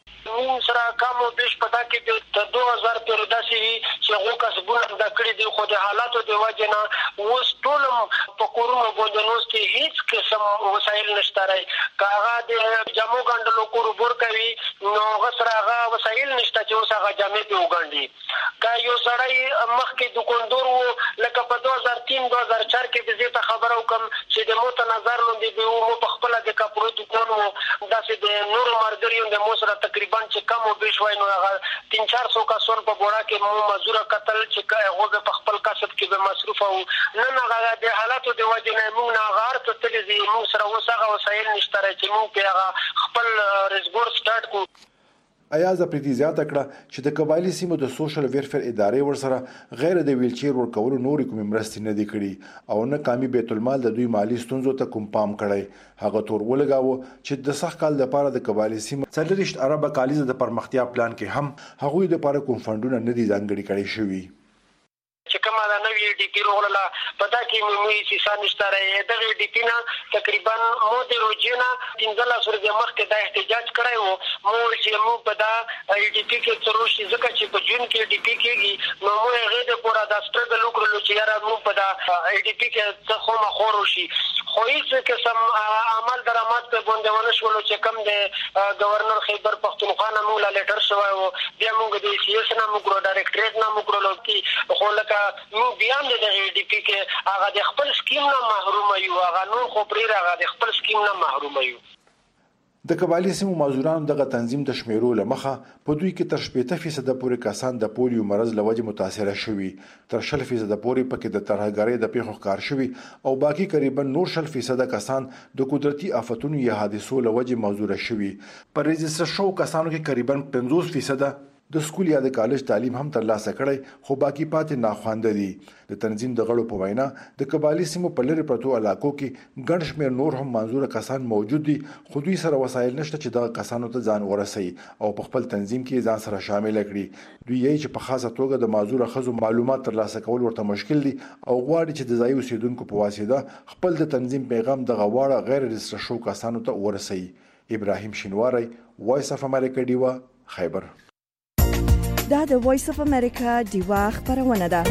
[SPEAKER 17] موږ سره کوم بیش پتا کې د دوه هزار پر داسي چې هغه کسبونه د کړې دي خو د حالاتو د وجه نه اوس ټول په کورونو باندې نوس کې هیڅ قسم وسایل نشته راي کاغه د جامو ګندلو کور بور کوي نو غسر هغه وسایل نشته چې اوس هغه جامې په وګڼي کا یو سړی مخکې د کوندور لکه په دوه هزار تین دوه هزار چار کې د زیاته خبرو کوم چې د موت نظر لوندې به مو په خپل د کپړو د کونو داسې د نور مرګریو د مو سره تقریبا چې کم او بیش وای نو هغه تین چار سو کسان په بوړه کې مو مزور قتل چې هغه په خپل کسب کې به مصروف او نن هغه د حالاتو د وجه نه موږ نه غار ته تللی دي موږ سره وسغه وسایل نشته چې موږ په هغه خپل رزګور سٹارټ کو.
[SPEAKER 16] ایاز پریتی زیاته کړه چې د قبایلی سیمو د سوشل ویلفیر ادارې ورسره غیر د ویلچیر ورکولو نورې کومې مرستې نه دي کړي او نه قومي بیت المال د دوی مالی ستونزو ته کوم پام کړی. هغه تور ولګاوه چې د سخت کال لپاره د قبایلی سیمو څلورشت اربه کالیزه د پرمختیا پلان کې هم هغوی د لپاره کوم فندونه نه دي ځانګړي کړي شوي.
[SPEAKER 17] چې کومه دا نوې ډي پی وروړه پتا کې مې سیسا نشته راي دغه ډي پی نه تقریبا مو د روجینا پنځه سو د مخ کې د احتجاج کړی وو مو چې مو په دا ډي پی کې تر شي ځکه چې په جون کې ډي پی کېږي نو مو هغه د پورا د سترګل وکړلو چې یاره مو په دا ډي پی کې څه خو ما خور شي خو هیڅ قسم عمل درآمد په باندې ونه شول چې کم د گورنر خیبر پختونخوا نه مو لا لیټر شوی وو بیا موږ د سی اس نه موږ ډایرکټریټ نه موږ لوکي خو لکه نو بیا د ډي پی کې هغه د خپل سکیم نه محروم یو هغه نو خو پرې هغه د خپل سکیم نه محروم یو.
[SPEAKER 16] د قبایلی سیمو معذورانو دغه تنظیم د شمیرو لمخه په دوی کې تر شپږ فیصد پورې کسان د پولیو مرض لوجه متاثر شوي تر شل فیصد پورې پکې د ترهګرۍ د پیښو ښکار شوي او باقي تقریبا نور شل فیصد کسان د قدرتي آفتونو یا حادثو لوجه معذور شوي. پر رجسټر شو کسانو کې تقریبا پنځوس فیصد د سکول یا د کالج تعلیم هم ترلاسه کړی خو باقي پاتې ناخوانده دي. د تنظیم د غړو په وینا د قبایلی سیمو په لری پرتو علاقو کې ګڼ شمېر نور هم معذور کسان موجود دي خو دوی سره وسایل نشته چې دغه کسانو ته ځان ورسوي او په خپل تنظیم کې ځان سره شامل کړي. دوی یې چې په خاصه توګه د معذور خزو معلومات ترلاسه کول ورته مشکل دي او غواړي چې د ځای اوسیدونکو په واسطه خپل د تنظیم پیغام د غواړه غیر رجسټر شو کسانو ته ورسوي. ابراهیم شینواری وایس اف امریکا ډیوا خیبر.
[SPEAKER 1] دا د وایس اف امریکا دیوا خبرونه ده.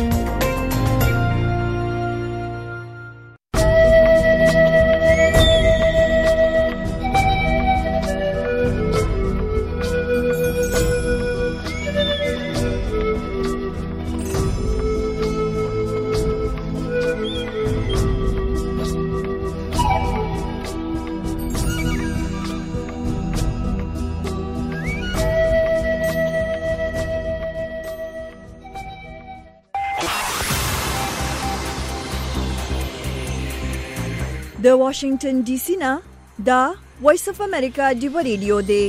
[SPEAKER 1] د واشنگټن ډي سي نه دا وایس اف امریکا دی ریډیو دی.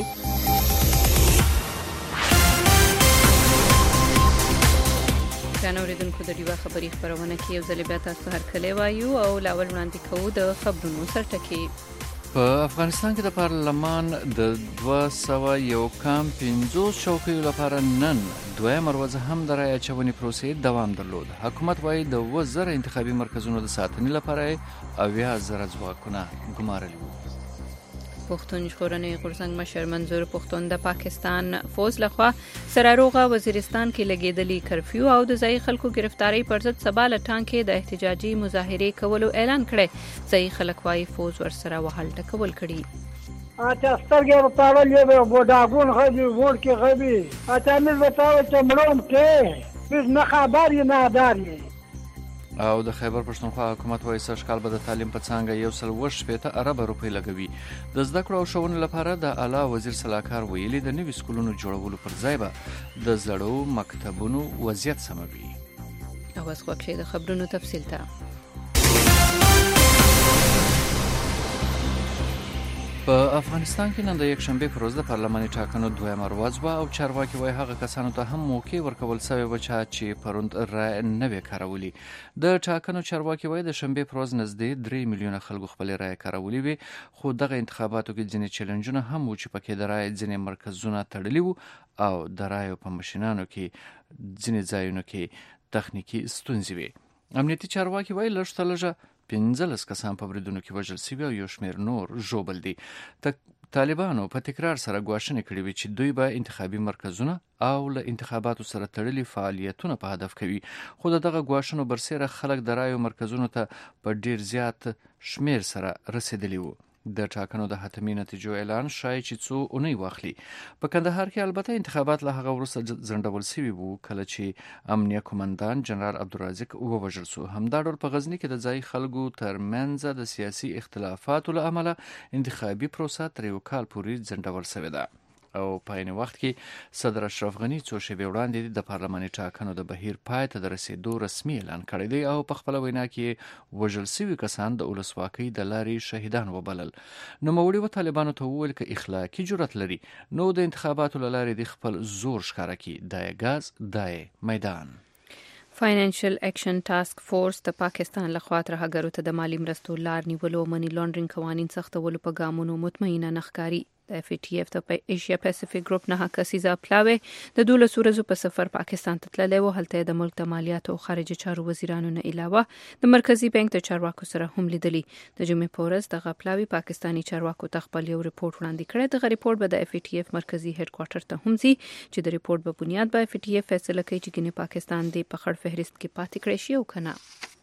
[SPEAKER 2] ځان اوریدونکو د دیوا خبری خبرونه کې یو ځل بیا تاسو هر کله وایو او لاول وړاندې کوو د خبرونو سرټکی.
[SPEAKER 3] په افغانستان کې د پارلمان د دوه سوه یو کم پنځوس چوکیو لپاره نن دویم ورځ هم د رایې اچونې پروسې دوام درلود. حکومت وايي د اووه زره انتخابي مرکزونو د ساتنې لپاره اویا زره ځواکونه ګمارلي وو.
[SPEAKER 2] پښتون ژغورنې غورځنګ مشر منظور پښتون د پاکستان فوج لخوا سراروغه وزیرستان کې لګیدلي کرفیو او د ځای خلکو گرفتاری پر ضد سبا له ټانکې د احتجاجي مظاهره کولو اعلان کړی. ځای خلک وايي فوج ورسره وهل ټکول کړي.
[SPEAKER 4] اته سترګې په تاول یې بوډاګون غوي ور کې غوي اته مې وتاو چې مړوم کې هیڅ نه خبر یې نه داري.
[SPEAKER 3] او د خیبر پښتونخوا حکومت وايي سږ کال به د تعلیم په څانګه یو سل اووه شپېته اربه روپۍ لګوي. د زده کړو او ښوونې لپاره د اعلی وزیر سلاکار ویلي د نوي سکولونو جوړولو پر ځای به د زړو مکتبونو وضعیت سموي.
[SPEAKER 2] او اوس وخت د خبرونو تفصیل ته.
[SPEAKER 3] په افغانستان کې نن د یک شنبه پر ورځ د پارلماني ټاکنو دویمه ورځ وه او چارواکي وايي هغه کسانو ته هم موقع ورکول شوې وه چې پروند رایې نه وې کارولي. د ټاکنو چارواکي وايي د شنبې پر ورځ نږدې درې میلیونه خلکو خپلې رایې کارولي وې، خو دغه انتخاباتو کې ځینې چیلنجونه هم وو چې پکې د رایې ځینې مرکزونه تړلي وو او د رایو په ماشینانو کې ځینې ځایونو کې تخنیکي ستونزې وې. امنیتي چارواکي وايي لږ تر لږه پنځلس کسان په بریدونو کې وژل شوي او یو شمېر نور ژوبل دي. طالبانو په تکرار سره ګواښنې کړې وې چې دوی به انتخابي مرکزونه او له انتخاباتو سره تړلي فعالیتونه په هدف کوي، خو دغه ګواښونو برسېره خلک د رایو مرکزونو ته په ډیر زیات شمېر سره رسېدلي وو. د ټاکنو د حتمي نتیجو اعلان شای چې څو اونۍ واخلي. په کندهار کې البته انتخابات له هغه وروسته ځنډول شوي وو کله چې امنیه قومندان جنرال عبدالرازق ووژل شو. همدا ډول په غزني کې د ځای خلکو ترمنځ د سیاسي اختلافاتو له امله انتخابي پروسه تر یو کال پورې ځنډول شوې ده. او په عین وخت کې صدر اشرف غني څو شېبې وړاندې د پارلماني ټاکنو د بهیر پای ته د رسېدو رسمي اعلان کړی دی او په خپله وینا کې وژل شوي کسان د ولسواکۍ د لارې شهیدان وبلل. نوموړي و طالبانو ته وویل که اخلاقي جرأت لري نو د انتخاباتو له لارې د خپل زور ښکاره کړي. دا یې ګاز دا یې میدان.
[SPEAKER 2] فاینانشل اکشن ټاسک فورس د پاکستان لخوا ترهګرو ته د مالی مرستو لار نیولو او منی لانډرینګ قوانین سختولو په ګامونو مطمئنه نه ښکاري. د اف ای ټي اف د ایشیا پیسفیک ګروپ نه کسیزه پلاوی د دولس ورځو په سفر پاکستان ته تللی و. هلته د ملک د مالیاتو او خارجه چارو وزیرانو نه علاوه د مرکزی بانک د چارواکو سره هم لیدلی. د جمعې په ورځ دغه پلاوی پاکستانی چارواکو ته خپل یو ریپورت وړاندې کړی. دغه ریپورت به د اف ای ټي اف مرکزی هډ کوارټر ته هم ځي چې د ریپورت په بنیاد به اف ای ټي اف فیصله کوي چې ګینه پاکستان دی په خړ فهرست کې پاتې کړی شي او کنه.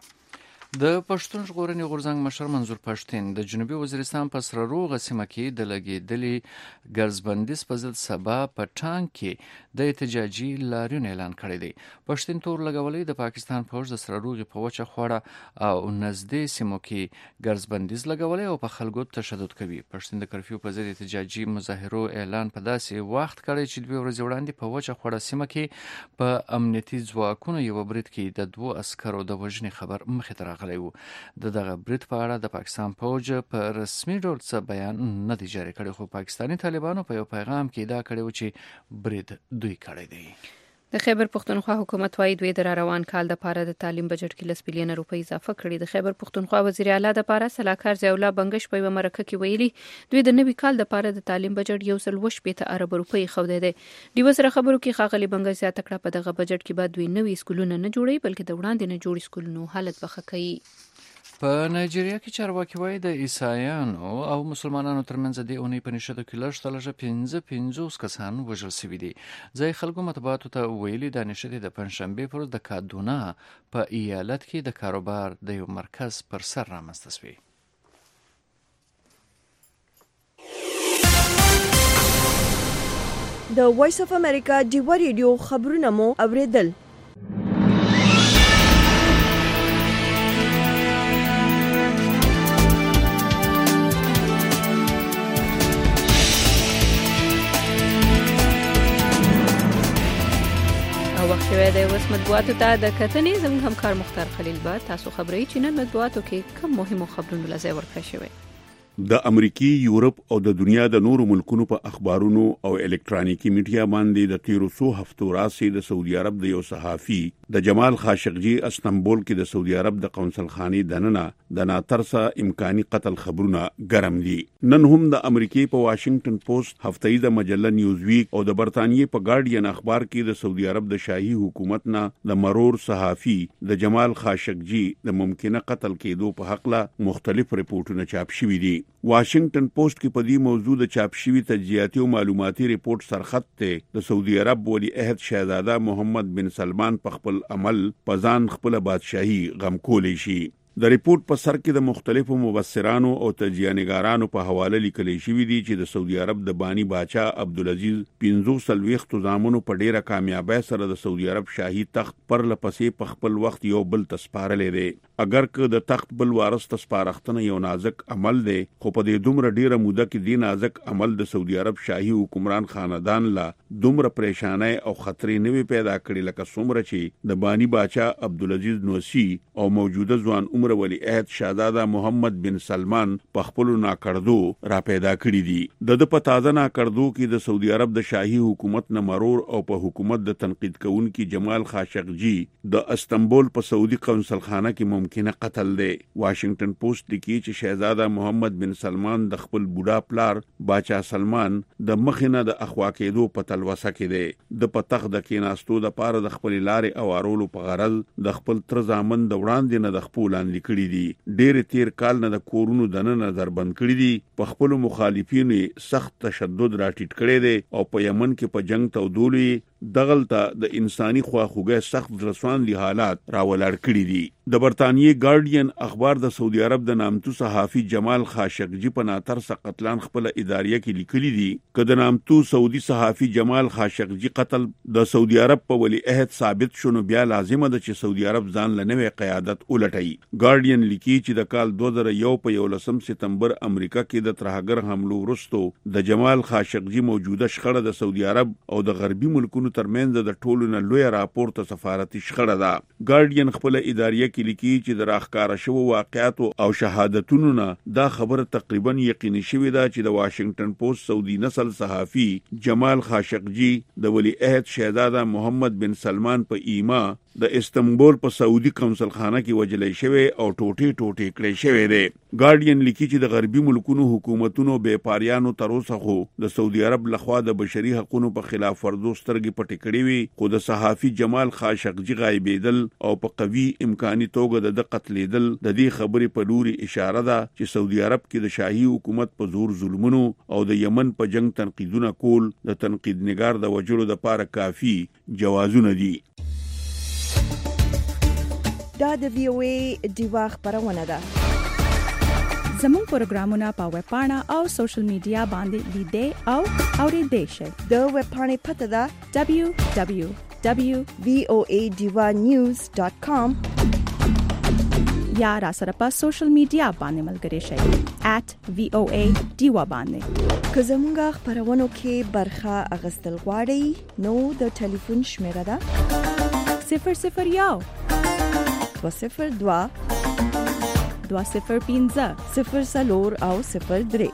[SPEAKER 3] د پښتون ژغورنې غورځنګ مشر منظور پښتين د جنوبي وزیرستان په سراروغه سیمه کې د لګیدلي ګرځبندیز په ضد سبا په ټانک کې د احتجاجي لاریون اعلان کړی دی. پښتين تور لګولې د پاکستان فوج د سراروغه په وچه خوړه او نږدې سیمو کې ګرځبندیز لګولې او په خلکو تشدد کوي. پښتين د کرفیو په ضد احتجاجي مظاهرو اعلان په داسې وخت کړی چې دوه ورځې وړاندې په وچه خوړه سیمه کې په امنیتي ځواکونو یو برید کې د دوه عسکرو د وژنې خبر مخې ته راغلی. د دغه برید په اړه د پاکستان فوج په رسمي ډول څه بیان نه دی جاری کړی، خو پاکستانی طالبانو په یو پیغام کې دا کړی و چې برید دوی کړی دی.
[SPEAKER 2] د خیبر پښتونخوا حکومت وايي دوی د روان کال د پاره د تعلیم بجټ کې لس بلین روپۍ اضافه کړي. د خیبر پښتونخوا وزیر اعلی د پاره سلاکار ضیاءالله بنگش په مرکه کې ویلي دوی د نوي کال د پاره د تعلیم بجټ یو سل وش پېته ارب روپۍ خوده دي. د وزیر خبرو کې خاغلی بنگش زیاته کړه په دغه بجټ کې بعد دوی نوي سکولونه نه جوړي بلکې د وړاندې نه جوړ سکولونو حالت بخښي.
[SPEAKER 3] په نایجیریا کې چارواکي وایي د عیسایانو او مسلمانانو ترمنځ د اونۍ په نشته کې لږ تر لږه پنځه پنځوس کسان وژل شوي دي. ځایي خلکو مطبوعاتو ته ویلي دا نشته د پنجشنبې پر ورځ د کادونا په ایالت کې د کاروبار د یو مرکز پر سر رامنځته شوی.
[SPEAKER 1] د وایس اف امریکا ډیوا ریډیو خبرونه مو اوریدل.
[SPEAKER 2] وخت شوی دی اوس مطبوعاتو ته د کتنې زموږ همکار مختار خلیل به تاسو خبري چې نن مطبوعاتو کې کوم مهمو خبرونو لځای ورکړی شوی.
[SPEAKER 18] د امریکای، یورپ او د دنیا د نورو ملکونو په اخبارونو او الکترونیکی میډیا باندې د تیرو څو هفتو راځي د سعودي عرب د یو صحافي د جمال خاشقجي استنبول کې د سعودي عرب د قونسل خاني دننه د ناترسه امکاني قتل خبرونه ګرم دي. نن هم د امریکای په واشنگټن پوسټ هفته‌ای د مجله نیوز ویک او د برتانیې په ګارډین اخبار کې د سعودي عرب د شاهي حکومت نه د مرور صحافي د جمال خاشقجي د ممکنه قتل کېدو په حق له مختلف ریپورتونه چاپ شوي دي. واشنگټن پوسټ کې په دې موضوع د چاپ شوی تجزیاتي او معلوماتي ریپورت سرخط ته د سعودي عرب ولی عہد شهزاده محمد بن سلمان په خپل عمل پزان خپل بادشاہي غم کولې شي. د ریپورت په سر کې د مختلفو مبصرانو او تجزیه‌نګارانو په حواله لیکل شوی دی چې د سعودي عرب د بانی باچا عبدالعزیز پنځوس سلويخت زامنو په ډیره کامیابی سره د سعودي عرب شاهي تخت پر لپسې په خپل وخت یو بل تسپارلې دی. اگر که د تخت بل وارث تسپارښتنه یو نازک عمل دی، خو په دې دومره ډیره موده کې دی نازک عمل د سعودي عرب شاهي حکمران خاندان لا دومره پریشانای او خطرې نه پیدا کړې لکه څومره چې د بانی باچا عبدالعزیز نوسی او موجوده ځوان عمر ولی عہد شهزاده محمد بن سلمان په خپل ناکړدو را پیدا کړی دي. د په تازه ناکړدو کې د سعودي عرب د شاهي حکومت نه مرور او په حکومت د تنقید کوونکي جمال خاشقجي د استنبول په سعودي قونسل خانه کې ممکنه قتل دی. واشنگټن پوسټ لیکي چې شهزاده محمد بن سلمان د خپل بوډا پلار باچا سلمان د مخینه د اخوا کېدو په تلوسه کې دی. د په تخت د کېناستو د پاره د خپل لارې او ارولو په غرض د خپل تر زامن د وړاندې نه د خپل لاندې کړی دي. ډېر تیر کال نه د کورونو دنه نظر بند کړی دي. په خپل مخالفینو سخت تشدد راټیټ کړی دی او په یمن کې په جنگ تودولې دغلطه د انساني خواخوږۍ سخت رسواندي حالات راولړ کړی دي. د برتانیې ګارډین اخبار د سعودي عرب د نامتو صحافي جمال خاشقجي په ناترسه قتلان خپل اداریه کې لیکلي دي چې د نامتو سعودي صحافي جمال خاشقجي قتل د سعودي عرب په ولی عہد ثابت شونه بیا لازمه ده چې سعودي عرب ځان لنوي قیادت ولټي. ګارډین لیکي چې د کال دوه زره یو په یولسم سپتمبر امریکا کې د ترهګر حملو وروسته د جمال خاشقجي موجوده شخړه د سعودي عرب او د غربي ملکونو ترمنځ د ټولو نه لوی راپورته سفارتي شخړه ده. ګارډین خپل اداریه کې لیکي چې د راخکاره شوو واقعاتو او شهادتونو نه دا خبره تقریبا یقیني شوې ده چې د واشنگټن پوسټ سعودي نسل صحافي جمال خاشقجي د ولی عہد شهزاده محمد بن سلمان په ایما د استنبول په سعودي قونسل خانه کې وجلې شوی او ټوټي ټوټي کړي شوی دی. ګارډین لیکي چې د غربي ملکونو حکومتونو بے پاریانو تر اوسه خو د سعودي عرب لخوا د بشري حقوقو په خلاف ورزو سترګې پټې کړې وي، خو د صحافي جمال خاشقجي غایبېدل او په قوي امکاني توګه د قتلېدل د دې خبرې په لوري اشاره ده چې سعودي عرب کې د شاهي حکومت په زور ظلمونو او د یمن په جنگ تنقیدونه کول د تنقید نگار د وجلو د پاره کافي جوازونه دي.
[SPEAKER 1] دا د وی او ای ډیوا خبرونه ده.
[SPEAKER 7] زموږ پروګرامونه په ویب پاڼه او سوشل میډیا باندې لیدئ او اوریدئ شئ.
[SPEAKER 1] د ویب پاڼې پته ده
[SPEAKER 7] دبليو دبليو دبليو
[SPEAKER 1] ډاٹ وی او ای ډیوا نیوز ډاٹ کام
[SPEAKER 7] یا را سره په سوشل میډیا باندې ملګری شئ ایٹ وی او ای ډیوا باندې.
[SPEAKER 1] که زموږ خبرونو کې برخه اغستل غواړئ نو د ټلیفون شمیره ده
[SPEAKER 7] صفر صفر یو
[SPEAKER 1] دو صفر دو
[SPEAKER 7] دو صفر پنځه
[SPEAKER 1] صفر سلور او صفر درې.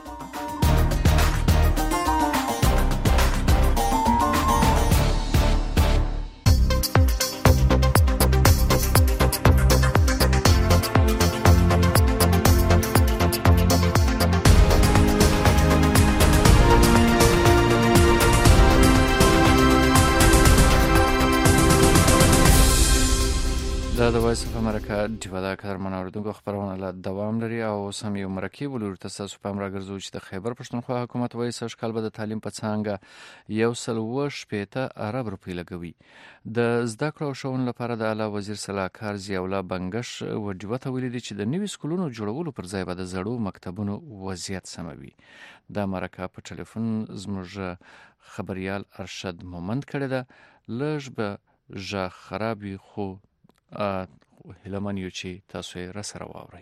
[SPEAKER 3] د وایس اف امریکا دیوا دا کار منوردونکو خبرونه له دوام لري او سم یو مرکب ولور تاسو په امر راګرځو چې د خیبر پښتونخوا حکومت وایي سږ کال به د تعلیم په څنګه یو سل وش پېته عرب روپی لګوي د زده کړو شون لپاره د اعلی وزیر صلاحکار ضیاءالله بنگش وجوه ته ویلي چې د نوي سکولونو جوړولو پر ځای به د زړو مکتبونو وضعیت سموي دا مرکه په ټلیفون زموږ خبريال ارشد مومند کړی ده لږ به ژ خرابي خو هلمانیو چې تاسو یې راسره واورئ.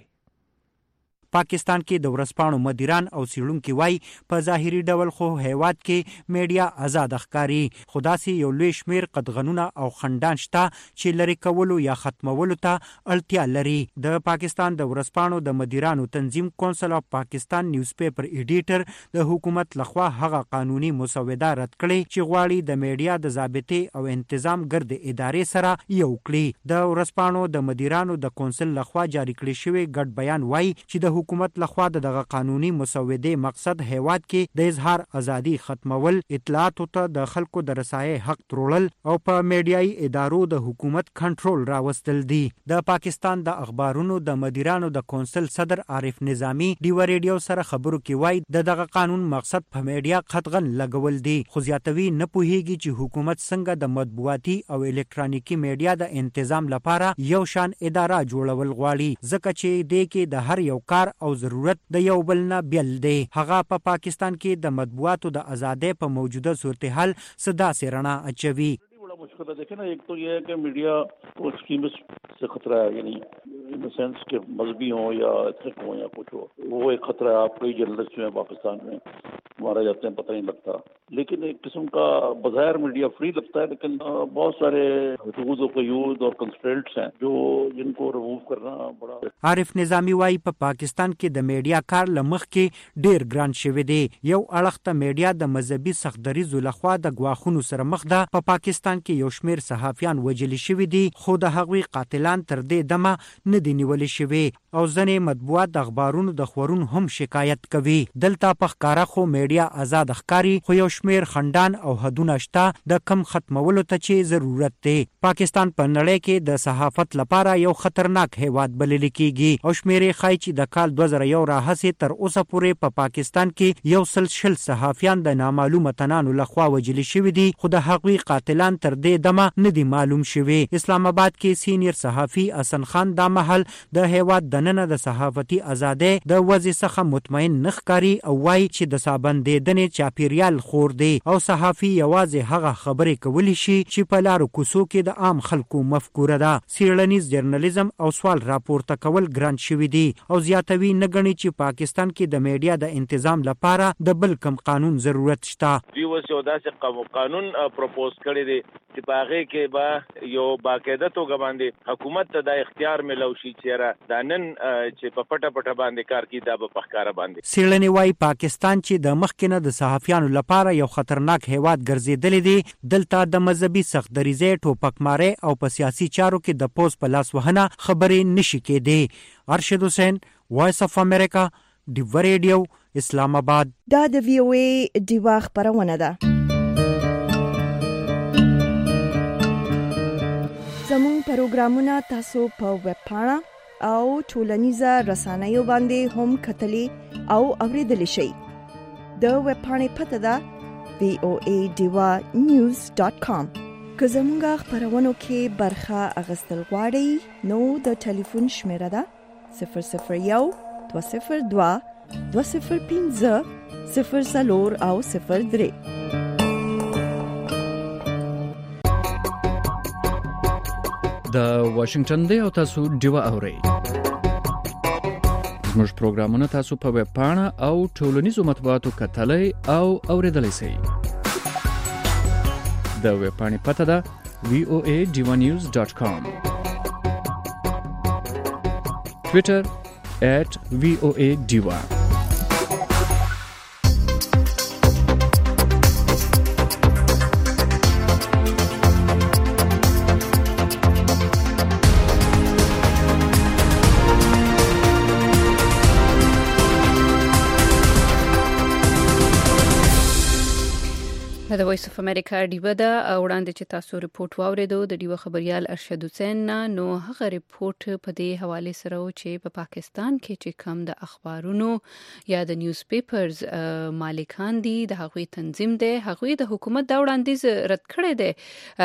[SPEAKER 19] پاکستان کې د ورځپاڼو مدیران او څېړونکي وایي په ظاهري ډول خو هیواد کې میډیا آزاد ښکاري خو داسې یو لوی شمېر قدغنونه او خنډان شته چې لرې کولو یا ختمولو ته اړتیا لري. د پاکستان د ورځپاڼو د مدیرانو تنظیم کونسل اف پاکستان نیوز پیپر ایډیټر د حکومت لخوا هغه قانوني مسوده رد کړې چې غواړي د میډیا د ضابطې او انتظام ګرد ادارې سره یو کړي. د ورځپاڼو د مدیرانو د کونسل لخوا جاری کړی شوی ګډ بیان وایي چې د حکومت لخوا دغه قانوني مسودې مقصد هیواد کې د اظهار ازادي ختمول، اطلاعاتو ته د خلکو د رسایي حق ترولل او په میډیایي ادارو د حکومت کنټرول راوستل دي. د پاکستان د اخبارونو د مدیرانو د کونسل صدر عارف نظامی ډیو ریډیو سره خبرو کې وایي د دغه قانون مقصد په میډیا قطغن لګول دي خو زیاتوي نه پوهیږي چې حکومت څنګه د مطبوعاتي او الکترونیکي میډیا د تنظیم لپاره یو شان اداره جوړول غواړي ځکه چې د کې د هر یو کار او ضرورت د یو بل نه بیل دی. هغه په پا پاکستان کې د مطبوعاتو د آزادۍ په موجوده صورتحال صدا سے رڼا اچوي.
[SPEAKER 20] बड़ा मुश्किल है. देखें ना, एक तो ये है कि मीडिया को एक्सट्रीमिस्ट से खतरा है, यानी इन द सेंस के मजहबी हो या एथनिक हो या कुछ हो, वो एक खतरा है. आप कई जर्नलिस्ट जो हैं पाकिस्तान में मारे जाते हैं, पता नहीं लगता. लेकिन एक किस्म का बज़ाहिर मीडिया फ्री लगता है, लेकिन बहुत सारे रूल्स और क़यूद और कंस्ट्रेंट्स हैं जो जिनको रिमूव करना बड़ा.
[SPEAKER 19] عارف نظامی وايي په پاکستان کې د میډیا کار لمخ کې ډیر ګران شوی دی. یو اړخ ته میډیا د مذهبي سختدریزو لخوا د غواخونو سره مخ ده. په پا پاکستان کې یو شمیر صحافیان وجل شوی دي خو د هغوی قاتلان تر دې دمه نه دي نیول شوی او ځنې مطبوعات د اخبارونو د خورون هم شکایت کوي. دلته په ښکارا خو میډیا آزاد ښکاری خو یو شمیر خندان او حدونه شته د کم ختمولو ته چې ضرورت دی. پاکستان په نړۍ کې د صحافت لپاره یو خطرناک هیواد بلل کیږي او شمیرې ښایي چې د کال دوه زره یو راهیسې تر اوسه پورې په پا پاکستان کې یو سل شل صحافیان د نامعلومه تنانو لخوا وجل شوي دي خو د هغوی قاتلان تر دې دمه نه دي معلوم شوي. اسلام آباد کې سینیر صحافي حسن خان دا مهال د هیواد دننه د صحافتي ازادۍ د وضع څخه مطمئن نه ښکاري او وایي چې د سابندېدنې چاپیریال خور دی او صحافي یوازې هغه خبرې کولی شي چې په لارو کوڅو کې د عام خلکو مفکوره ده. څیړنیز جرنالیزم او سوال راپورته کول ګران شوی دی او زیاتوي نه غني چې پاکستان کې د میډیا د تنظیم لپاره د بل کم قانون ضرورت شته.
[SPEAKER 21] دوی وسو داسې قانون پروپوز کړی دی چې په هغه کې به یو باقاعده توګه باندې حکومت ته د اختیار ملو شي چې دا نن چې په پټه پټه باندې کار کوي دا په ښکارا باندې.
[SPEAKER 19] سیړنی وايي پاکستان چې د مخکنه د صحافیانو لپاره یو خطرناک هیواد ګرځیدلی دی دلته د مذهبي سختدریزۍ ټوپکمارۍ او په سیاسي چارو کې د پوز په لاس وهنه خبرې نشي کېدی. ارشد حسین، وایس اف امریکا، ډیو ریډیو، اسلام آباد.
[SPEAKER 1] دا د وی او ای ډیوا خبرونه ده. زموږ پروګرامونه تاسو په ویب پاڼه او ټولنیزه رسنیو باندې هم کتلی او اوریدلی شئ. د ویب پاڼې پته ده وی او ای ډیوا نیوز ډاټ کام. که زموږ خبرونو کې برخه اخیستل غواړئ نو د ټلیفون شمیره ده صفر صفر یو دوه صفر دوه دوه صفر پنځه صفر څلور او صفر درې.
[SPEAKER 3] د واشنگټن دی او تاسو ډیوا اورئ. زموږ پروګرامونه تاسو په ویب پاڼه او ټولنیزو مطبوعاتو کتلای او اوریدلای شئ. د ویب پاڼې پته ده وی او ای ډیوا نیوز ډاټ کام. ټویټر ایٹ وی او ای ډیوا.
[SPEAKER 2] د وایس اف امریکا ډیوه دا وړاندې چې تاسو ریپورت واوریدو د ډیوه خبريال ارشد حسین نو هغه ریپورت په دې حواله سره چې په پاکستان کې چې کم د اخبارونو یا د نیوز پیپرز مالکان دي د هغوی تنظیم دی هغوی د حکومت دا وړاندیز رد کړی دی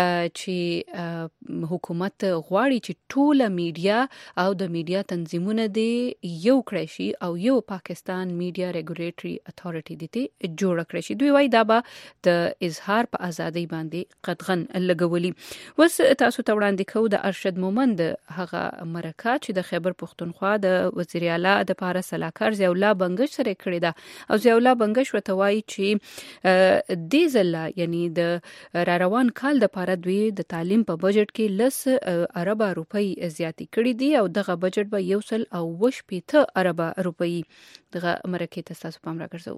[SPEAKER 2] چې حکومت غواړي چې ټول میډیا او د میډیا تنظیمونه دي یو کړی شي او یو پاکستان میډیا ریګولیټری اتھارټي دي ته جوړ کړی شي دوی وایي دا به د اظهار په ازادي باندې قدغن لګولي وس تاسو ته وړاندې کوو د ارشد مومند هغه مرکه چې د خیبر پختونخوا د وزیر اعلی د پاره سلاکار ضیاء الله بنگش سره کړی دا او ضیاء الله بنگش وته وایي چې د زله یعنی د را روان کال د پاره دوی د تعلیم په بجټ کې لس اربه روپۍ زیاتې کړې دي او دغه بجټ به یو سل او وش پیته اربه روپۍ دغه مرکه ته تاسو پام راګرځو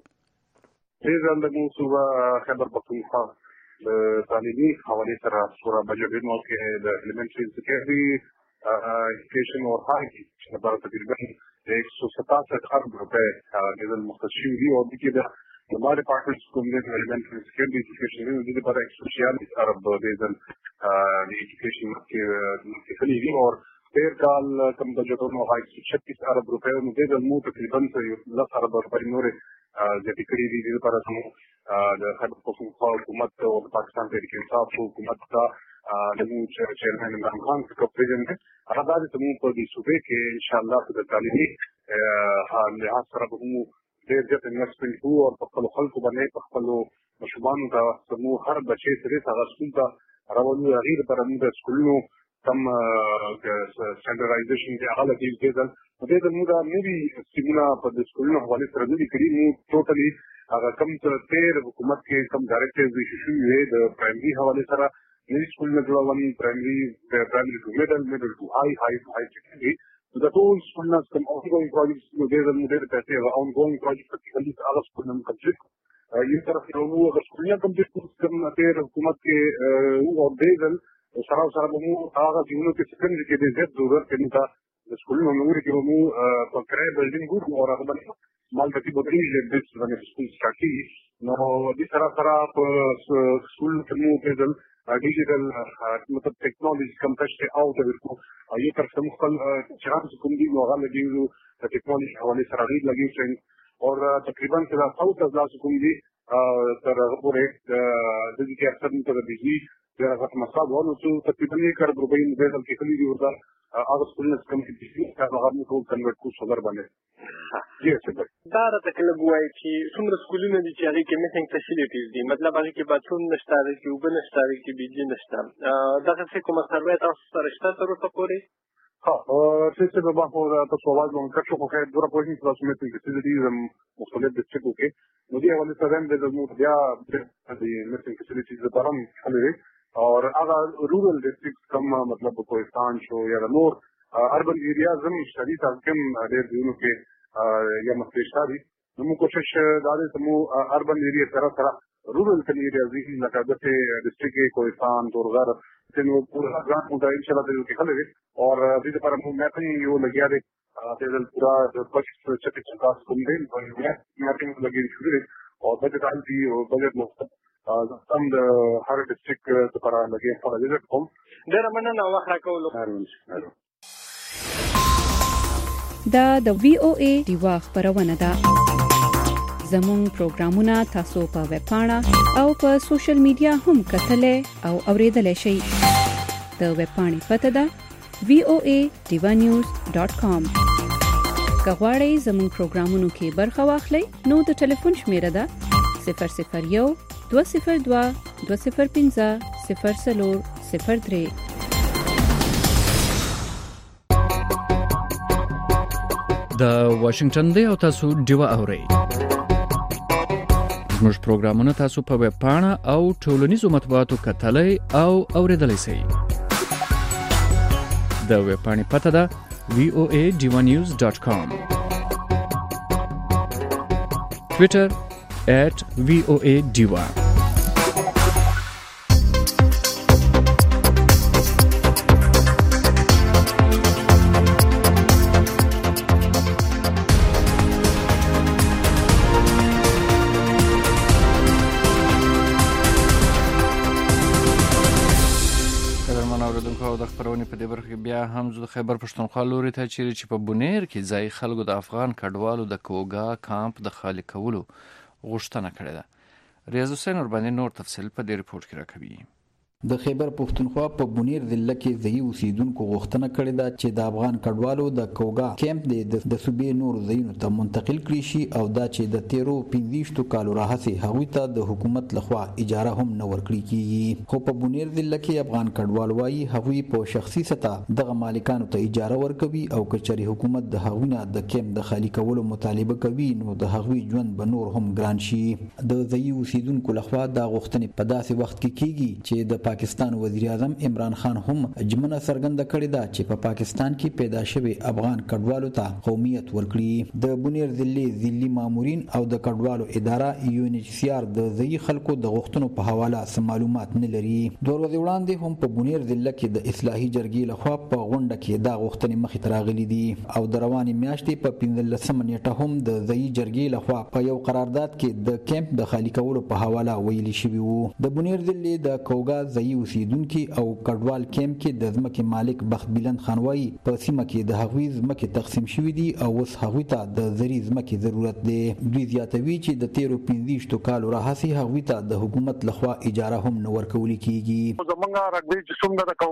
[SPEAKER 6] ایزان د موضوع خبر پختونخوا د تعلیمي حوالې سره سورا بجټ نو کې د ایلیمنټري سکیورټي ایجوکیشن او هاي چې لپاره تقریبا ایک سو ستاسٹھ ارب روپے د مختصین دي او د کې د हमारे डिपार्टमेंट को मिले एलिमेंट्री सेकेंडरी एजुकेशन में मुझे पता है एक सौ छियालीस अरब बेजन एजुकेशन के खरीदी और तेर काल कम बजटों में एक सौ छत्तीस अरब रुपए मुझे जम्मू तकरीबन से दस अरब रुपए नोरे जब खरीदी जिस पर हम खैबर पख्तूनख्वा हुकूमत और पाकिस्तान तहरीक इंसाफ हुकूमत का जम्मू चेयरमैन इमरान खान के प्रेजेंट में आदार समूह पर भी सूबे के इंशाअल्लाह तालीमी लिहाज तरफ हम ډېر زیات انویسټمنټ کوو او په خپلو خلکو باندې په خپلو ماشومانو ته زموږ هر بچی چې هغه سکول ته راولو هغې لپاره موږ د سکولونو کم سټنډرډایزیشن چې هغه لګېږي کېدل نو دې ته موږ نوي سکیمونه په د سکولونو حوالې سره نه دي کړي موږ ټوټلي هغه کم څه تېر حکومت کې کم ډایرکټیوز ایشو شوي وې د پرایمري حوالې سره نوي سکولونه جوړول پرایمري پرایمري ټو میډل میډل ټو هاي هاي ټو هاي سیکنډري د ټول سکولونه کوم اونګوینګ پروجیکټس نو ډېر ډېر پیسې هغه اونګوینګ پروجیکټ په کې هغه سکولونه کمپلیټ یو طرف یو نو هغه سکولونه کمپلیټ کوم تیر حکومت کې او دیدل سره سره مو هغه جنونو کې سکندري کې د زیات ضرورت کې نه د سکولونو نور کې مو په کرای بلډینګ ګور او هغه باندې مال د کې بدري د دې باندې سکول سټاټي نو د سره سره په سکول کې مو دیدل ډیجیټل مطلب ټیکنالوژي کم تشته او د ورکو یو طرف ته مخل چرانس کوم دي نو هغه لګیږي د ټیکنالوژي حواله سره غیر لګیږي او تقریبا کله څو تاسو کوم دي تر پورې د دې کې اکثر موږ د بجلی د هغه مصاب ورو څو تقریبا یې کار روپۍ د دې کې کلی دی ورته هغه سکولونه کوم دي چې هغه موږ کنورټ کو سولر باندې جی څه
[SPEAKER 5] دا راته کله وایي چې څومره سکولونه دي چې هغه کې میسنګ فیسیلیټیز دي مطلب هغه کې باتروم نشته هغه کې اوبه نشته هغه کې بجلی نشته دا څه کومه سروې تاسو سره شته تر اوسه پورې
[SPEAKER 6] ها چې څه به په تاسو आवाज مونږ کښو خو خیر دوره پوهین تاسو مې ته فیسیلیټیز مختلف د څه کوکې نو دی ولې سره د مو بیا د میسنګ فیسیلیټیز لپاره حلوي और अगर रूरल डिस्ट्रिक्ट कम मतलब कोहिस्तान शो या नूर अर्बन एरिया जम शरीफ कम डेढ़ दिनों के या मस्तिष्कारी नमो कोशिश दादे समूह अर्बन एरिया तरह तरह रूरल कन एरिया जी लगा जैसे डिस्ट्रिक्ट के कोहिस्तान तोरगर से पूरा ग्रांट मुद्दा इंशाल्लाह दिल के खले और अभी पर हम मैपिंग यो लगिया रे तेजल पूरा पच्चीस छत्तीस का कुंडे मैपिंग लगी शुरू और बजट आई थी और बजट मुफ्त some the har district لپاره لګي په دې کوم
[SPEAKER 5] ډېر مننه وخت راکولو
[SPEAKER 2] دا د وی او ای دیوا خبرونه ده زموږ پروګرامونه تاسو په ویب پاڼه او په سوشل میډیا هم کتلې او اوریدلای شئ د ویب پاڼې پته ده وی او ای دیوا نیوز ډاٹ کام کغواړئ زموږ پروګرامونو کې برخه واخلئ نو د ټلیفون شمیره ده صفر صفر یو دو صفر دو دو صفر پنځه صفر سلور صفر درې
[SPEAKER 3] د واشنگټن دی او تاسو ډیوا اورئ زموږ پروګرامونه تاسو په ویب پاڼه او ټولنیزو مطبوعاتو کتلای او اوریدلای شئ د ویب پاڼې پته ده وی او ای ډیوا نیوز ډاٹ کام ټویټر at V O A Diva. او د خبرونې په دې برخه کې بیا هم زه خیبر پښتونخوا لوري ته چیرې چې په بونیر کې ځای خلکو د افغان کډوالو د کوګا کامپ د خالي کولو غوښتنه کړې ده. ریاض حسین ورباندې نور تفصیل په دې رپورت کې راکوي.
[SPEAKER 8] د خیبر پښتونخوا په بونیر ضلع کې ځای اوسیدونکو غوښتنه کړې ده چې د افغان کډوالو د کوګا کیمپ د صوبې نور ځایونو ته منتقل کړي شي او دا چې د تیرو پنځه کالو راهیسې هغوی ته د حکومت لخوا اجاره هم نه ورکړي کیږي. خو په بونیر ضلع کې افغان کډوال وايي هغوی په شخصي سطح دغه مالکانو ته اجاره ورکوي او کچري حکومت د هغوی نه د کیمپ د خالي کولو مطالبه کوي نو د هغوی ژوند به نور هم ګران شي. د ځای اوسیدونکو لخوا دا غوښتنې په داسې وخت کې کیږي چې د پاکستان وزیر اعظم عمران خان هم جمنه څرګنده کړې ده چې په پاکستان کې پیدا شوی افغان کډوالو ته قومیت ورکړي. د بونیر ضلع ضلعي مامورین او د کډوالو اداره یو ان ایچ سی آر د ځای خلکو د غوښتنو په حواله سم معلومات نه لري. دوه ورځې وړاندې هم په بونیر ضلع کې د اصلاحي جرګې لخوا په غونډه کې دا غوښتنې مخې ته راغلي دي او د روانې میاشتې په پنځلسمه نیټه هم د ځای جرګې لخوا په یو قرارداد کې د کیمپ د خالي کولو په حواله ویلي شوی وو. د بونیر ضلع د کوګا ځای اوسیدونکي او کډوال کیمپ کې د ځمکې مالک بخت بلند خان وايي په سیمه کې د هغوی ځمکې تقسیم شوې دي او اوس هغوی ته د زرعي ځمکې ضرورت دی. دوی زیاتوي چې د تیرو پنځه کالو راهیسې هغوی ته د حکومت لخوا اجاره هم نه ورکول کیږي.
[SPEAKER 6] زمونږ رقبې چې څومره د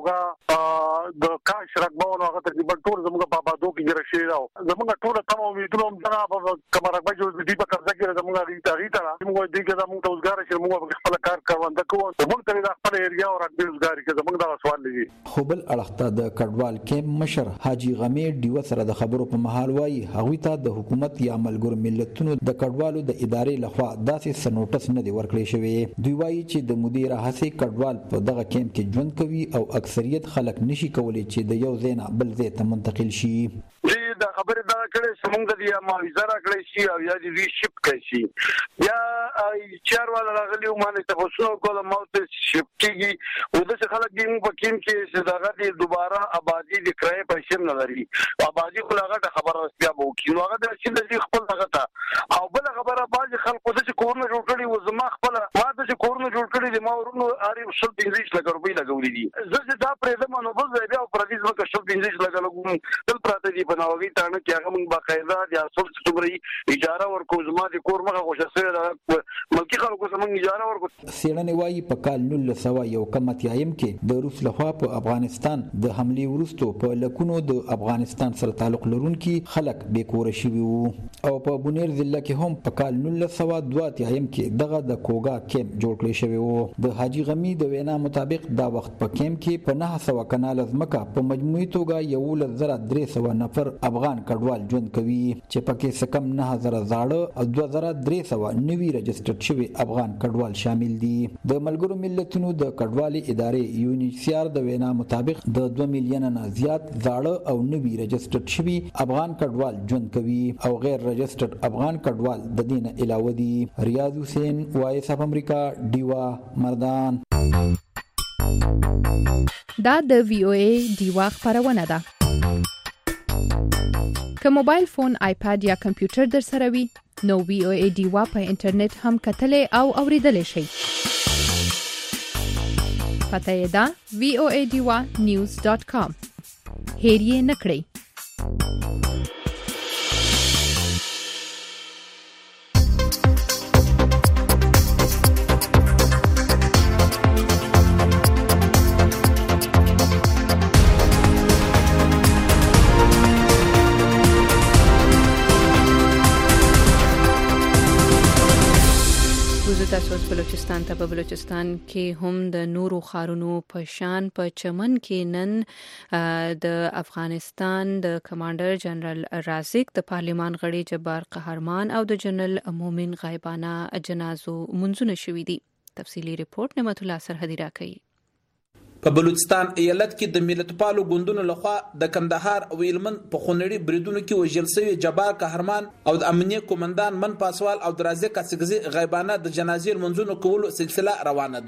[SPEAKER 6] کوګا د کاش رقبونو هغه تقریبا ټول زمونږ په آبادو کې ګرځي شوی دی. زمونږ ټول تمام امیدونه هم دا په کومه رقبه چې دی په قبضه کې زمونږ غیتا غیتا موږ دې کې زمونږ ته وزګار شي موږ خپل کار کاروانده کوو موږ ته د خپل ایریا او رقبې وزګار کې زمونږ دا سوال لګي.
[SPEAKER 8] خو بل اړخته د کډوال کیمپ مشر حاجی غمی ډیو سره د خبرو په محل وايي هغوی ته د حکومت یا ملګرو ملتونو د کډوالو د ادارې لخوا داسې څه نوټس نه دی ورکړی شوی. دوی وايي چې د مدیر هڅې کډوال په دغه کیمپ کې ژوند کوي او اکثریت خلک نشي کولی چې د یو ځای نه بل ځای ته منتقل شي.
[SPEAKER 6] دا خبره دا کړې څنګه دی ما وزاره کړې شي او یا دې شپ کړې شي یا چار والا راغلی او باندې تاسو کوله موت شپ کیږي او د خلک دې په کیم کې صداغه دې دوباره آبادی د کرای پیسې نه لري آبادی خلاغه خبره بیا بو کینو هغه د چې د خپل دغه ته او بل خبره باز خلکو د کورونه جوړ کړي و زما خپل ما د کورونه جوړ کړي د ما ورونو اړ شل پنځه لک روپۍ لګولې دي زه دا پرې د منو بل بیا پردیس مکه شل پنځه لک لګوم تل پراته دي بناوي تانه کې هغه موږ باقاعده د اصل څومره اجاره ورکو زما د کور مخه خوشا سره ملکی خلکو سمون اجاره ورکو.
[SPEAKER 8] سیړنې وايي په کال نولس سوه یو کم اتیایم کې د روس لخوا په افغانستان د حمله وروسته په لکونو د افغانستان سره تعلق لرونکي خلک بیکور شوي وو او په بونیر ضلع کې هم په کال نولس سوه دوه اتیایم کې دغه د کوګا کیمپ جوړ کړی شوی وو. د حاجی غمی د وینا مطابق دا وخت په کیمپ کې په نه سوه کنال ځمکه په مجموعي توګه یولس زره درې سوه نفر افغان کډوال ژوند کوي چې پکې سکم نه هزار زاړه او دوه زره درې سوه نوي رجسټرډ شوي افغان کډوال شامل دي. د ملګرو ملتونو د کډوالي ادارې یو ان ایچ سی آر د وینا مطابق د دوه میلیونه نه زیات زاړه او نوي رجسټرډ شوي افغان کډوال ژوند کوي او غیر رجسټرډ افغان کډوال د دې نه علاوه دي. ریاض حسین وایس اف امریکا ډیوا مردان.
[SPEAKER 2] دا د وی او ای ډیوا خبرونه ده. که موبایل فون، آیپاد یا کمپیوټر در سره وي نو وی او ای ډیوا په انټرنیټ هم کتلې او اوریدلې شئ. پته یې ده وی او ای ډیوا نیوز ډاٹ کام. هیر یې نه کړئ. تاسو بلوچستان ته په بلوچستان کې هم د نورو خارونو په شان په چمن کې نن د افغانستان د کمانډر جنرال رازق د پارلیمان غړي جبار قهرمان او د جنرال مومن غایبانه جنازو منځونه شوې دي. تفصیلی ریپورت نعمت الله سرحدی راکړي.
[SPEAKER 22] په بلوچستان ایالت کې د ملتپالو ګوندونو لخوا د کندهار او هلمند په خونړي بریدونو کې وژل شوی جبار قهرمان او د امنیه کومندان من پاسوال او درازه کاسګزي غیبانه د جنازې منځونو کولو سلسله روانه ده.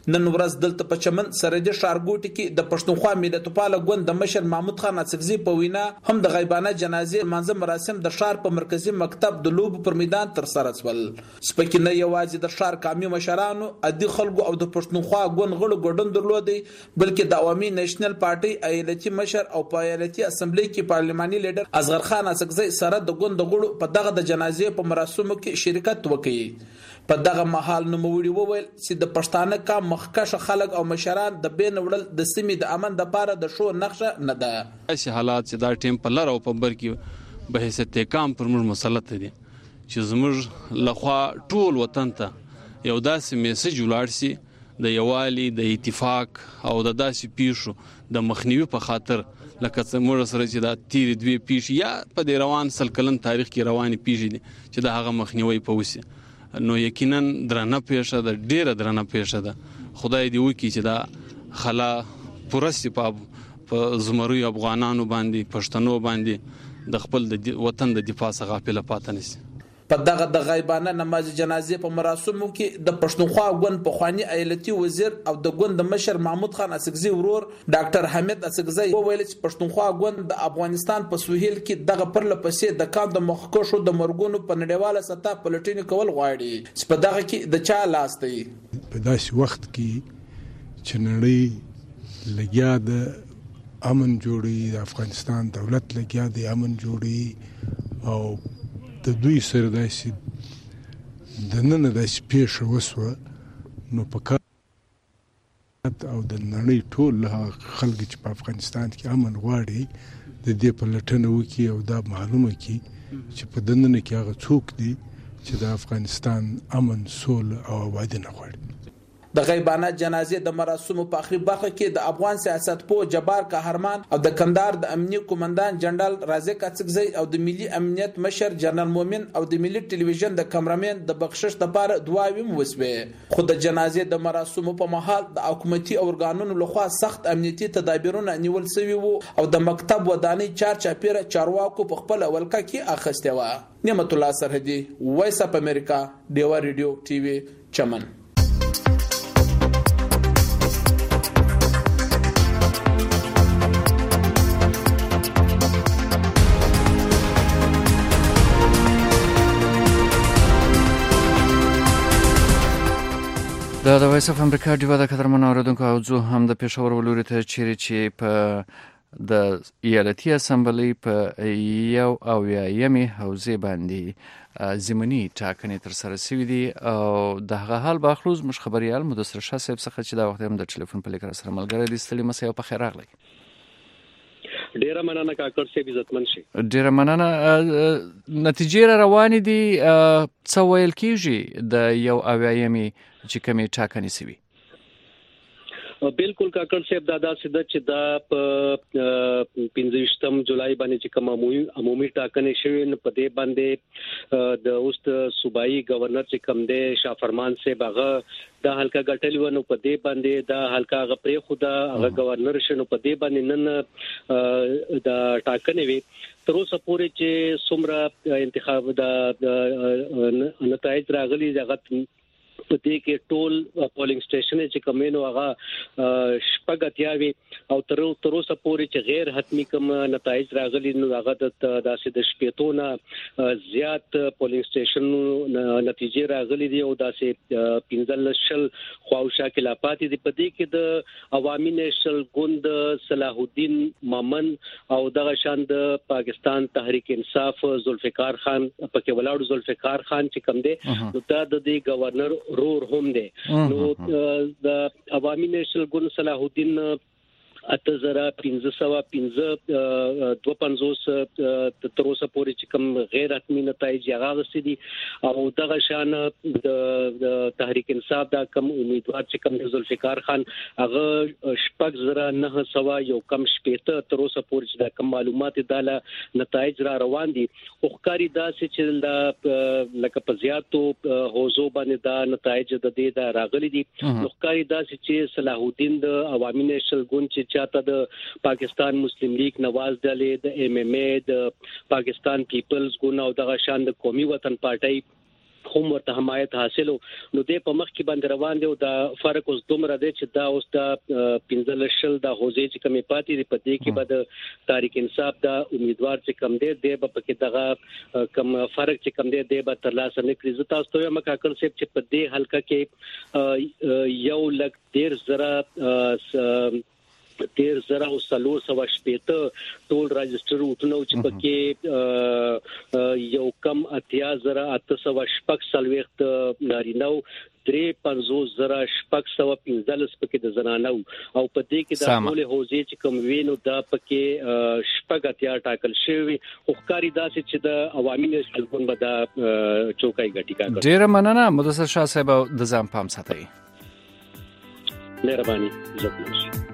[SPEAKER 22] نن ورځ دلته په چمن سرحدي ښارګوټي کې د پښتونخوا ملتپاله ګوند د مشر محمود خان اڅکزي په وینا هم د غیبانه جنازې منظم مراسم د ښار په مرکزی مکتب د لوب پر میدان تر سره شول. سپکه نه یوازې د ښار قومي مشرانو عادي خلکو او د پښتونخوا ګوند غړو ګډون درلودي بلکې د عوامي نېشنل پارټي ایالتي مشر او په ایالتي اسمبلی کې پارلماني لیډر اصغر خان اڅکزي سره د ګوند غړو په دغه د جنازې په مراسمو کې شرکت وکړي. په دغه محل نوموړي وویل چې د پښتانه کا مخکښ خلک او مشران د بین وړل د سیمې د امن لپاره د شو نقشه نه ده.
[SPEAKER 10] اسی حالات چې دا ټیم په لار او په بر کې به حیثیت کام پر موږ مسلط دي چې زموږ لخوا ټول وطن ته یو داسې میسج ولاړ سي د یووالي د اتفاق او د داسې پیښو د مخنیوي په خاطر لکه څنګه سره چې دا تیر دوی پیښ یا په د روان سل کلن تاریخ کې رواني پیښ دي چې د هغه مخنیوي په وسی نو یقینا درنه پیښه ده ډیره درنه پیښه ده. خدای دې وکړي چې دا خلا پرستی په زمروي افغانانو باندې پښتنو باندې د خپل د وطن د دفاع څخه غافل پاتې نشي.
[SPEAKER 22] په دغه د غیبانه نماز جنازې په مراسمو کې د پښتونخوا ګوند په خواني ایالتي وزیر او د ګوند مشر محمود خان اڅکزي ورور ډاکټر حمید اڅکزي وویل چې پښتونخوا ګوند د افغانستان په سوهیل کې دغه پرله پسې د کان د مخکښو د مرګونو په نړیواله سطح پلټنې کول غواړي چې په دغه کې د چا لاس دی.
[SPEAKER 11] په داسې وخت کې چې نړۍ لګیا د امن جوړي د افغانستان دولت لګیا د امن جوړي او د دوی سره داسې د نن داسې پیښه وسوه نو په کار او د نړۍ ټول خلک چې په افغانستان کې امن غواړي د دې په لټنه وکړي او دا معلومه کړي چې په دننه کې هغه څوک دي چې د افغانستان امن سول او آبادي نه غواړي.
[SPEAKER 22] د غیبانه جنازې د مراسمو په اخري برخه کې د افغان سیاستپوه جبار قهرمان او د کندهار د امنیه قومندان جنرال رازق اڅکزي او د ملي امنیت مشر جنرال مومن او د ملي ټلویزیون د کیمرامین د بخشش لپاره دعاوې وسوې. خو د جنازې د مراسمو په محل د حکومتي اورګانونو لخوا سخت امنیتي تدابیرونه نیول شوي وو او د مکتب ودانۍ چار چاپیره چارواکو په خپل ولکه کې اخیسته و. نعمت الله سرحدي وایس اپ امریکا ډیوا ریډیو ټي وي چمن.
[SPEAKER 3] دا د وایس اف امریکا ډیوا د قدرمن اوریدونکو او زه هم د پېښور ولوري ته چیرې چې په د ایالتي اسمبلی په یو او یمي حوزه باندې زمینی ټاکنې تر سره شوې دي او د هغه حال باخلوز مش خبريال مدثر شاه صاحب څخه چې دا وخت هم د ټلیفون په لیکر سره ملګری دي ستړي مسه په خیر راغلی.
[SPEAKER 23] ډیره مننه کاکړ صاحب عزتمن شي.
[SPEAKER 3] ډیره مننه. نتیجې روانې دي څه ویل کیږي د یو او یمي چې کومې ټاکنې شوي؟
[SPEAKER 23] بالکل کاکړ صاحب دا داسې ده چې دا په پنځه جولای باندې چې کوم عمومي ټاکنې شوې نو په دې باندې د اوس صوبایي گورنر چې کوم دی شاه فرمان صاحب هغه دا حلقہ غټلی ونه په دې باندې دا حلقہ هغه پرې خدا هغه گورنر شنو په دې باندې نن دا ټاکنې وي تر اوسه پورې چې څومره انتخاب دا نتایج راغلي هغه په دې کې ټول پولینګ سټیشن چې کومینو هغه شپږتیاوي او تر تر اوسه پورې چې غیر حتمی کوم نتایج راغلي نو هغه د داسې د شپېتونه زیات پولینګ سټیشن نتیجې راغلي دي او داسې پنځل شل خواوشا کې لا پاتې دي په دې کې د عوامي نېشنل ګوند صلاح الدین مامن او دغه شان د پاکستان تحریک انصاف ذوالفقار خان پکې ولاړ ذوالفقار خان چې کوم دی نو دا د گورنر رور هم دی نو د عوامي نېشنل ګوند صلاح الدین اته زره پنځه سوه پنځه دوه پنځوس تر اوسه پورې چې کوم غیر حتمی نتایج هغه غوښتي دي او دغه شان د تحریک انصاف دا کوم امیدوار چې کوم ذوالفقار خان هغه شپږ زره نه سوه یو کم شپېته تر اوسه پورې چې دا کوم معلومات د نتایج را روان دي او ښکاري داسې چې د لکه په زیاتو حوزو باندې دا نتایج د دې دا راغلي دي نو ښکاري داسې چې صلاح الدین د عوامي نېشنل ګوند چې چاته د پاکستان مسلم لیگ نواز ډلې د ایم ایم ای د پاکستان پیپلز ګوند او دغه شان د قومي وطن پارټي هم ورته حمایت حاصلو نو د په مخ کې باندې روان دی او دا فرق اوس دومره دی چې دا اوس د پنځل شل د حوزې چې کمی پاتې دی په دې کې بعد تاریخ انصاف دا امیدوار چې کم دی د په کې دغه کم فرق چې کم دی د به تر لاسه نه کړی زه تاسو ته مکه کړم چې په دې حلقه کې یو لک ډیر زره تیر زره او سلور سوا شپېته ټول راجستر وټنو چې پکې یو کم اتیا زره اته سوا شپږ سلويخت نارینو درې پنځوس زره شپږ سوا پنځلس پکې د زنانو او په دې کې د ټول حوزې چې کوم وینو دا پکې شپږ اتیا ټاکل شوی خو ښکاری داسې چې د عوامي نشلګون به دا چوکای غټی کا
[SPEAKER 3] ډیر مننه مدثر شاه صاحب د ځان پام ساتي
[SPEAKER 23] مهرباني زه